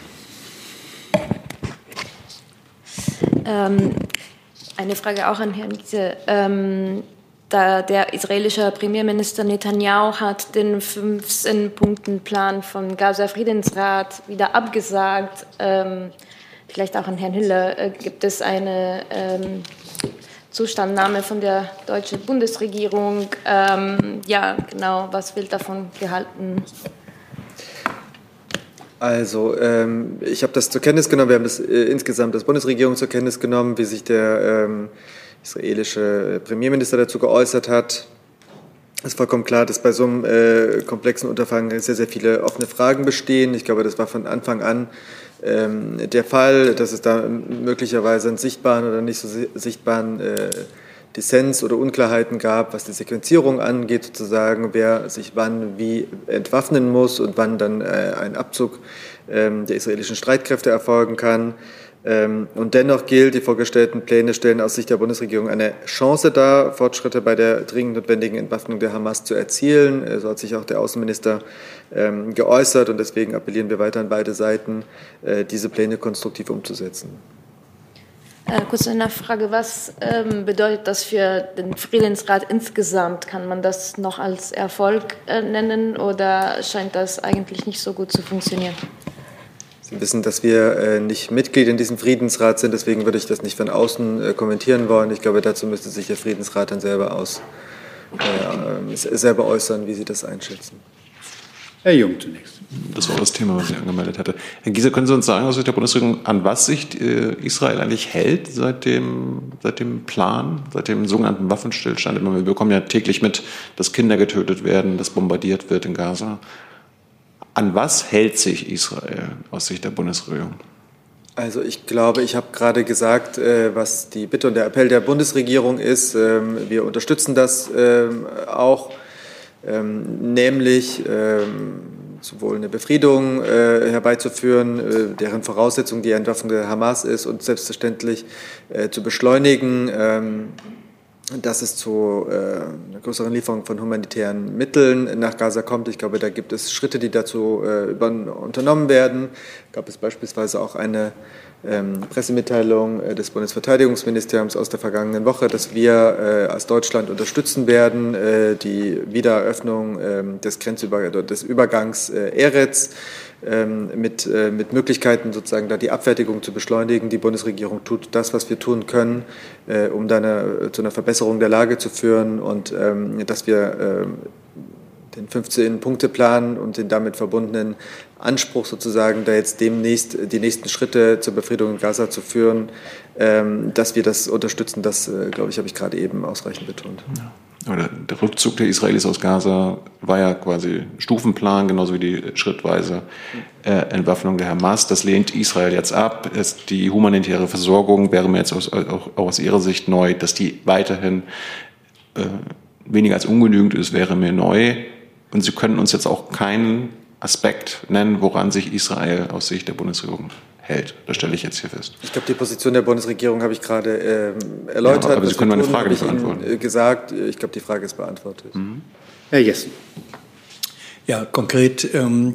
Eine Frage auch an Herrn Giese. Der israelische Premierminister Netanyahu hat den 15-Punkten-Plan von Gaza-Friedensrat wieder abgesagt. Vielleicht auch an Herrn Hiller. Gibt es eine Zustandnahme von der deutschen Bundesregierung? Ja, genau. Was wird davon gehalten? Also, ich habe das zur Kenntnis genommen, wir haben das insgesamt als Bundesregierung zur Kenntnis genommen, wie sich der israelische Premierminister dazu geäußert hat. Es ist vollkommen klar, dass bei so einem komplexen Unterfangen sehr, sehr viele offene Fragen bestehen. Ich glaube, das war von Anfang an der Fall, dass es da möglicherweise einen sichtbaren oder nicht so sichtbaren Dissens oder Unklarheiten gab, was die Sequenzierung angeht, sozusagen, wer sich wann wie entwaffnen muss und wann dann ein Abzug der israelischen Streitkräfte erfolgen kann. Und dennoch gilt, die vorgestellten Pläne stellen aus Sicht der Bundesregierung eine Chance dar, Fortschritte bei der dringend notwendigen Entwaffnung der Hamas zu erzielen. So hat sich auch der Außenminister geäußert und deswegen appellieren wir weiter an beide Seiten, diese Pläne konstruktiv umzusetzen. Kurze Nachfrage, was bedeutet das für den Friedensrat insgesamt? Kann man das noch als Erfolg nennen oder scheint das eigentlich nicht so gut zu funktionieren? Sie wissen, dass wir nicht Mitglied in diesem Friedensrat sind, deswegen würde ich das nicht von außen kommentieren wollen. Ich glaube, dazu müsste sich der Friedensrat dann selber äußern, wie Sie das einschätzen. Herr Jung zunächst. Das war das Thema, was ich angemeldet hatte. Herr Giese, können Sie uns sagen, aus Sicht der Bundesregierung, an was sich Israel eigentlich hält seit dem Plan, seit dem sogenannten Waffenstillstand? Wir bekommen ja täglich mit, dass Kinder getötet werden, dass bombardiert wird in Gaza. An was hält sich Israel aus Sicht der Bundesregierung? Also ich glaube, ich habe gerade gesagt, was die Bitte und der Appell der Bundesregierung ist. Wir unterstützen das auch, nämlich sowohl eine Befriedung herbeizuführen, deren Voraussetzung die Entwaffnung der Hamas ist, und selbstverständlich zu beschleunigen, dass es zu einer größeren Lieferung von humanitären Mitteln nach Gaza kommt. Ich glaube, da gibt es Schritte, die dazu unternommen werden. Gab es beispielsweise auch eine Pressemitteilung des Bundesverteidigungsministeriums aus der vergangenen Woche, dass wir als Deutschland unterstützen werden, die Wiedereröffnung des Übergangs Erez mit Möglichkeiten, sozusagen da die Abfertigung zu beschleunigen. Die Bundesregierung tut das, was wir tun können, um dann zu einer Verbesserung der Lage zu führen, und dass wir den 15-Punkte-Plan und den damit verbundenen Anspruch, sozusagen da jetzt demnächst die nächsten Schritte zur Befriedung in Gaza zu führen, dass wir das unterstützen, das, glaube ich, habe ich gerade eben ausreichend betont. Ja. Aber der Rückzug der Israelis aus Gaza war ja quasi Stufenplan, genauso wie die schrittweise Entwaffnung der Hamas. Das lehnt Israel jetzt ab. Die humanitäre Versorgung wäre mir jetzt auch aus Ihrer Sicht neu, dass die weiterhin weniger als ungenügend ist, wäre mir neu. Und Sie können uns jetzt auch keinen Aspekt nennen, woran sich Israel aus Sicht der Bundesregierung hält. Das stelle ich jetzt hier fest. Ich glaube, die Position der Bundesregierung habe ich gerade erläutert. Ja, aber Sie können meine Frage nicht beantworten. Gesagt. Ich glaube, die Frage ist beantwortet. Mhm. Herr Jessen. Ja, konkret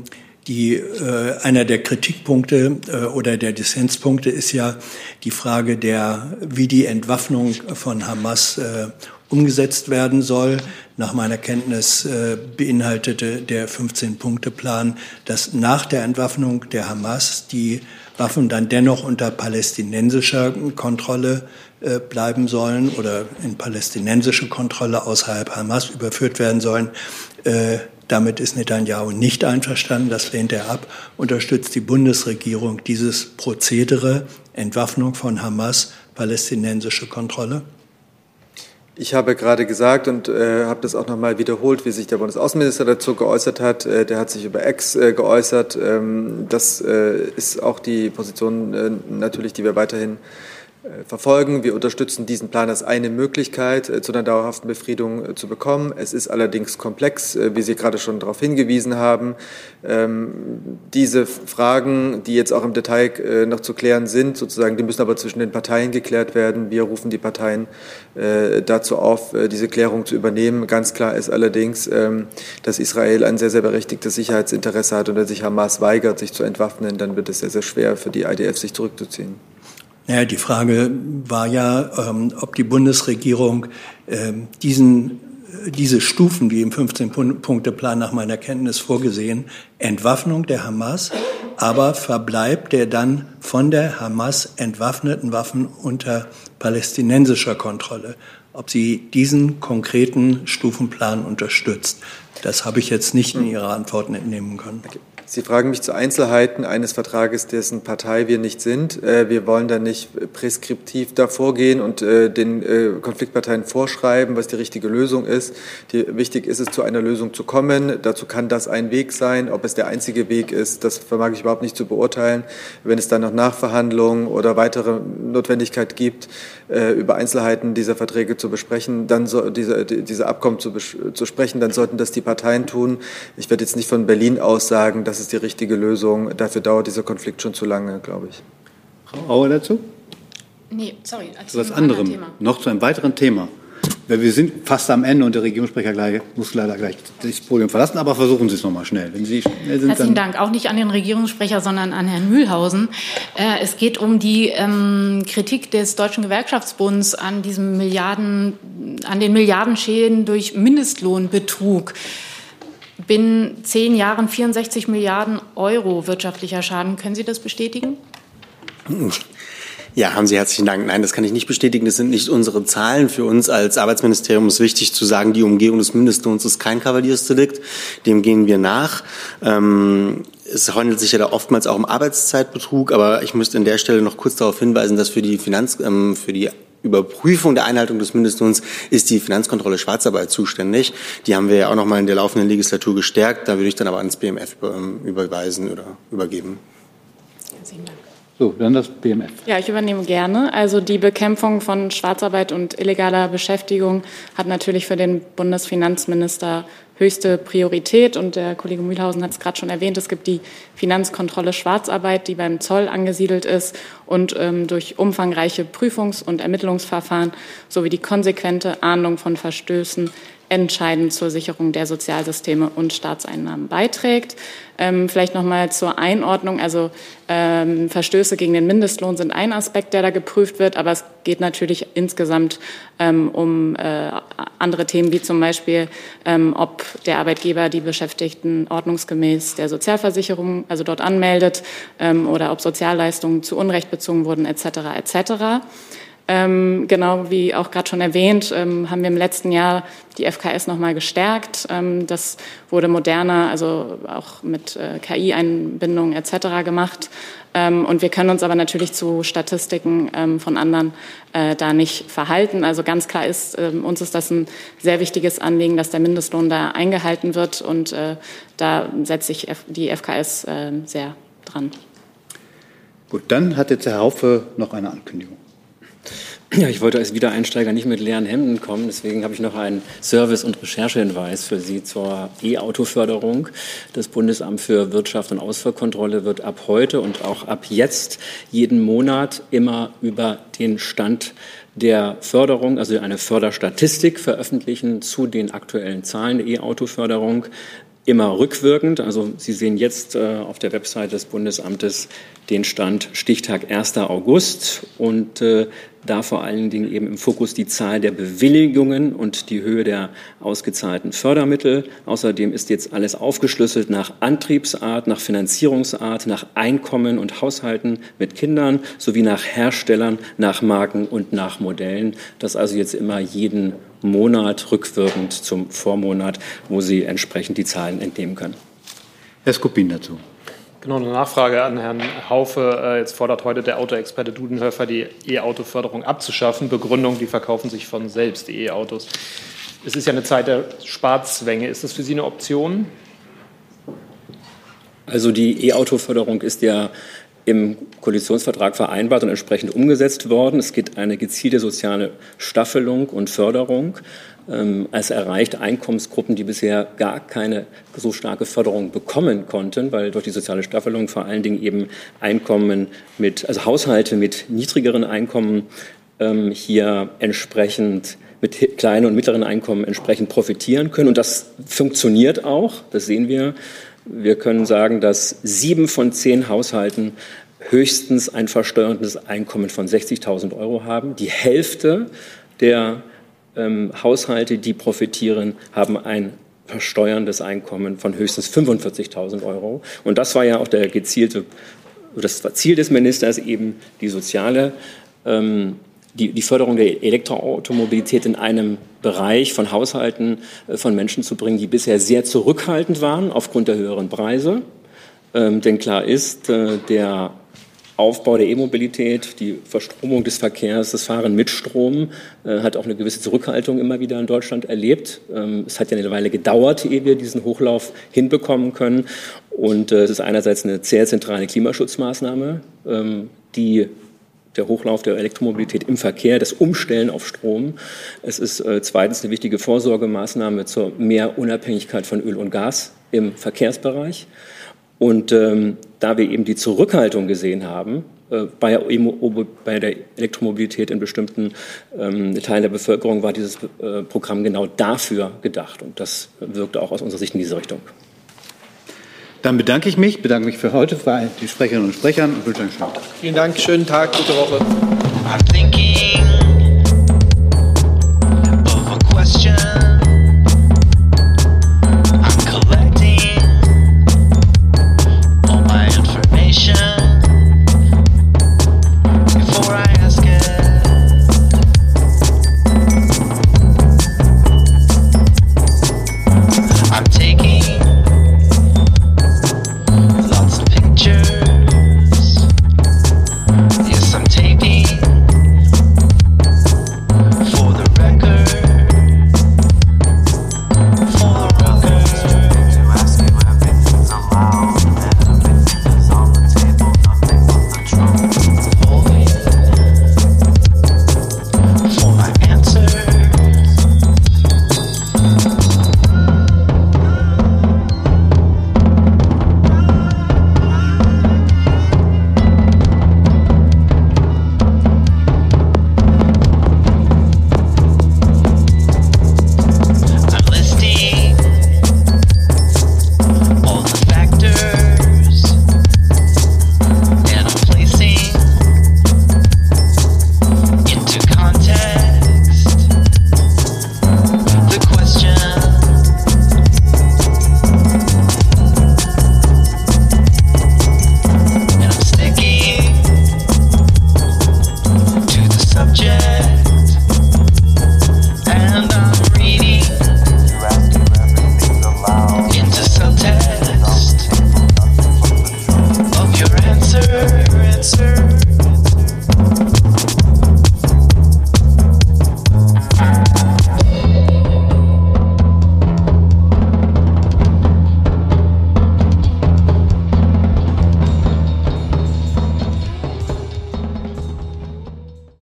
einer der Kritikpunkte oder der Dissenspunkte ist ja die Frage wie die Entwaffnung von Hamas umgesetzt werden soll. Nach meiner Kenntnis beinhaltete der 15-Punkte-Plan, dass nach der Entwaffnung der Hamas die Waffen dann dennoch unter palästinensischer Kontrolle bleiben sollen oder in palästinensische Kontrolle außerhalb Hamas überführt werden sollen. Damit ist Netanyahu nicht einverstanden, das lehnt er ab. Unterstützt die Bundesregierung dieses Prozedere, Entwaffnung von Hamas, palästinensische Kontrolle? Ich habe gerade gesagt und habe das auch nochmal wiederholt, wie sich der Bundesaußenminister dazu geäußert hat. Der hat sich über X geäußert. Das ist auch die Position natürlich, die wir weiterhin verfolgen. Wir unterstützen diesen Plan als eine Möglichkeit, zu einer dauerhaften Befriedung zu bekommen. Es ist allerdings komplex, wie Sie gerade schon darauf hingewiesen haben. Diese Fragen, die jetzt auch im Detail noch zu klären sind, sozusagen, die müssen aber zwischen den Parteien geklärt werden. Wir rufen die Parteien dazu auf, diese Klärung zu übernehmen. Ganz klar ist allerdings, dass Israel ein sehr, sehr berechtigtes Sicherheitsinteresse hat und wenn sich Hamas weigert, sich zu entwaffnen, dann wird es sehr, sehr schwer für die IDF, sich zurückzuziehen. Naja, die Frage war ja, ob die Bundesregierung diese Stufen, die im 15-Punkte-Plan nach meiner Kenntnis vorgesehen, Entwaffnung der Hamas, aber Verbleib der dann von der Hamas entwaffneten Waffen unter palästinensischer Kontrolle, ob sie diesen konkreten Stufenplan unterstützt. Das habe ich jetzt nicht in Ihrer Antworten entnehmen können. Okay. Sie fragen mich zu Einzelheiten eines Vertrages, dessen Partei wir nicht sind. Wir wollen da nicht preskriptiv da vorgehen und den Konfliktparteien vorschreiben, was die richtige Lösung ist. Wichtig ist es, zu einer Lösung zu kommen. Dazu kann das ein Weg sein. Ob es der einzige Weg ist, das vermag ich überhaupt nicht zu beurteilen. Wenn es dann noch Nachverhandlungen oder weitere Notwendigkeit gibt, über Einzelheiten dieser Verträge zu besprechen, dann diese Abkommen zu sprechen, dann sollten das die Parteien tun. Ich werde jetzt nicht von Berlin aus sagen, das ist die richtige Lösung. Dafür dauert dieser Konflikt schon zu lange, glaube ich. Frau Auer dazu? Nee, sorry. Zu was anderem, noch zu einem weiteren Thema. Weil wir sind fast am Ende und der Regierungssprecher muss leider gleich das Podium verlassen, aber versuchen Sie es noch mal schnell. Wenn Sie schnell sind, herzlichen Dank, auch nicht an den Regierungssprecher, sondern an Herrn Mühlhausen. Es geht um die Kritik des Deutschen Gewerkschaftsbunds an den Milliardenschäden durch Mindestlohnbetrug. Binnen 10 Jahren 64 Milliarden Euro wirtschaftlicher Schaden. Können Sie das bestätigen? Ja, haben Sie herzlichen Dank. Nein, das kann ich nicht bestätigen. Das sind nicht unsere Zahlen. Für uns als Arbeitsministerium ist wichtig zu sagen, die Umgehung des Mindestlohns ist kein Kavaliersdelikt. Dem gehen wir nach. Es handelt sich ja da oftmals auch um Arbeitszeitbetrug, aber ich müsste an der Stelle noch kurz darauf hinweisen, dass für die Überprüfung der Einhaltung des Mindestlohns ist die Finanzkontrolle Schwarzarbeit zuständig. Die haben wir ja auch noch mal in der laufenden Legislatur gestärkt. Da würde ich dann aber ans BMF überweisen oder übergeben. Herzlichen Dank. So, dann das BMF. Ja, ich übernehme gerne. Also die Bekämpfung von Schwarzarbeit und illegaler Beschäftigung hat natürlich für den Bundesfinanzminister höchste Priorität. Und der Kollege Mühlhausen hat es gerade schon erwähnt, es gibt die Finanzkontrolle Schwarzarbeit, die beim Zoll angesiedelt ist und durch umfangreiche Prüfungs- und Ermittlungsverfahren sowie die konsequente Ahndung von Verstößen entscheidend zur Sicherung der Sozialsysteme und Staatseinnahmen beiträgt. Vielleicht noch mal zur Einordnung. Also Verstöße gegen den Mindestlohn sind ein Aspekt, der da geprüft wird, aber es geht natürlich insgesamt um andere Themen, wie zum Beispiel, ob der Arbeitgeber die Beschäftigten ordnungsgemäß der Sozialversicherung, also dort anmeldet, oder ob Sozialleistungen zu Unrecht bezogen wurden, etc. etc. Genau wie auch gerade schon erwähnt, haben wir im letzten Jahr die FKS noch mal gestärkt. Das wurde moderner, also auch mit KI-Einbindung etc. gemacht. Und wir können uns aber natürlich zu Statistiken von anderen da nicht verhalten. Also ganz klar ist, uns ist das ein sehr wichtiges Anliegen, dass der Mindestlohn da eingehalten wird. Und da setzt sich die FKS sehr dran. Gut, dann hat jetzt Herr Haufe noch eine Ankündigung. Ja, ich wollte als Wiedereinsteiger nicht mit leeren Hemden kommen, deswegen habe ich noch einen Service- und Recherchehinweis für Sie zur E-Auto-Förderung. Das Bundesamt für Wirtschaft und Ausfuhrkontrolle wird ab heute und auch ab jetzt jeden Monat immer über den Stand der Förderung, also eine Förderstatistik veröffentlichen zu den aktuellen Zahlen der E-Auto-Förderung. Immer rückwirkend, also Sie sehen jetzt auf der Website des Bundesamtes den Stand Stichtag 1. August und da vor allen Dingen eben im Fokus die Zahl der Bewilligungen und die Höhe der ausgezahlten Fördermittel. Außerdem ist jetzt alles aufgeschlüsselt nach Antriebsart, nach Finanzierungsart, nach Einkommen und Haushalten mit Kindern sowie nach Herstellern, nach Marken und nach Modellen. Das also jetzt immer jeden Monat rückwirkend zum Vormonat, wo Sie entsprechend die Zahlen entnehmen können. Herr Skupin dazu. Genau, eine Nachfrage an Herrn Haufe. Jetzt fordert heute der Autoexperte Dudenhöfer, die E-Auto-Förderung abzuschaffen. Begründung, die verkaufen sich von selbst, die E-Autos. Es ist ja eine Zeit der Sparzwänge. Ist das für Sie eine Option? Also die E-Auto-Förderung ist ja im Koalitionsvertrag vereinbart und entsprechend umgesetzt worden. Es gibt eine gezielte soziale Staffelung und Förderung. Es erreicht Einkommensgruppen, die bisher gar keine so starke Förderung bekommen konnten, weil durch die soziale Staffelung vor allen Dingen eben also Haushalte mit niedrigeren Einkommen hier entsprechend mit kleinen und mittleren Einkommen entsprechend profitieren können. Und das funktioniert auch, das sehen wir. Wir können sagen, dass 7 von 10 Haushalten höchstens ein versteuerndes Einkommen von 60.000 € haben. Die Hälfte der Haushalte, die profitieren, haben ein versteuerndes Einkommen von höchstens 45.000 €. Und das war ja auch das Ziel des Ministers, eben die soziale, die Förderung der Elektroautomobilität in einem Bereich von Haushalten von Menschen zu bringen, die bisher sehr zurückhaltend waren aufgrund der höheren Preise. Denn klar ist, der Aufbau der E-Mobilität, die Verstromung des Verkehrs, das Fahren mit Strom hat auch eine gewisse Zurückhaltung immer wieder in Deutschland erlebt. Es hat ja eine Weile gedauert, ehe wir diesen Hochlauf hinbekommen können. Und es ist einerseits eine sehr zentrale Klimaschutzmaßnahme, der Hochlauf der Elektromobilität im Verkehr, das Umstellen auf Strom. Es ist zweitens eine wichtige Vorsorgemaßnahme zur mehr Unabhängigkeit von Öl und Gas im Verkehrsbereich. Und da wir eben die Zurückhaltung gesehen haben bei der Elektromobilität in bestimmten Teilen der Bevölkerung, war dieses Programm genau dafür gedacht. Und das wirkte auch aus unserer Sicht in diese Richtung. Dann bedanke ich mich für heute, bei den Sprecherinnen und Sprechern und wünsche einen schönen Tag. Vielen Dank, schönen Tag, gute Woche.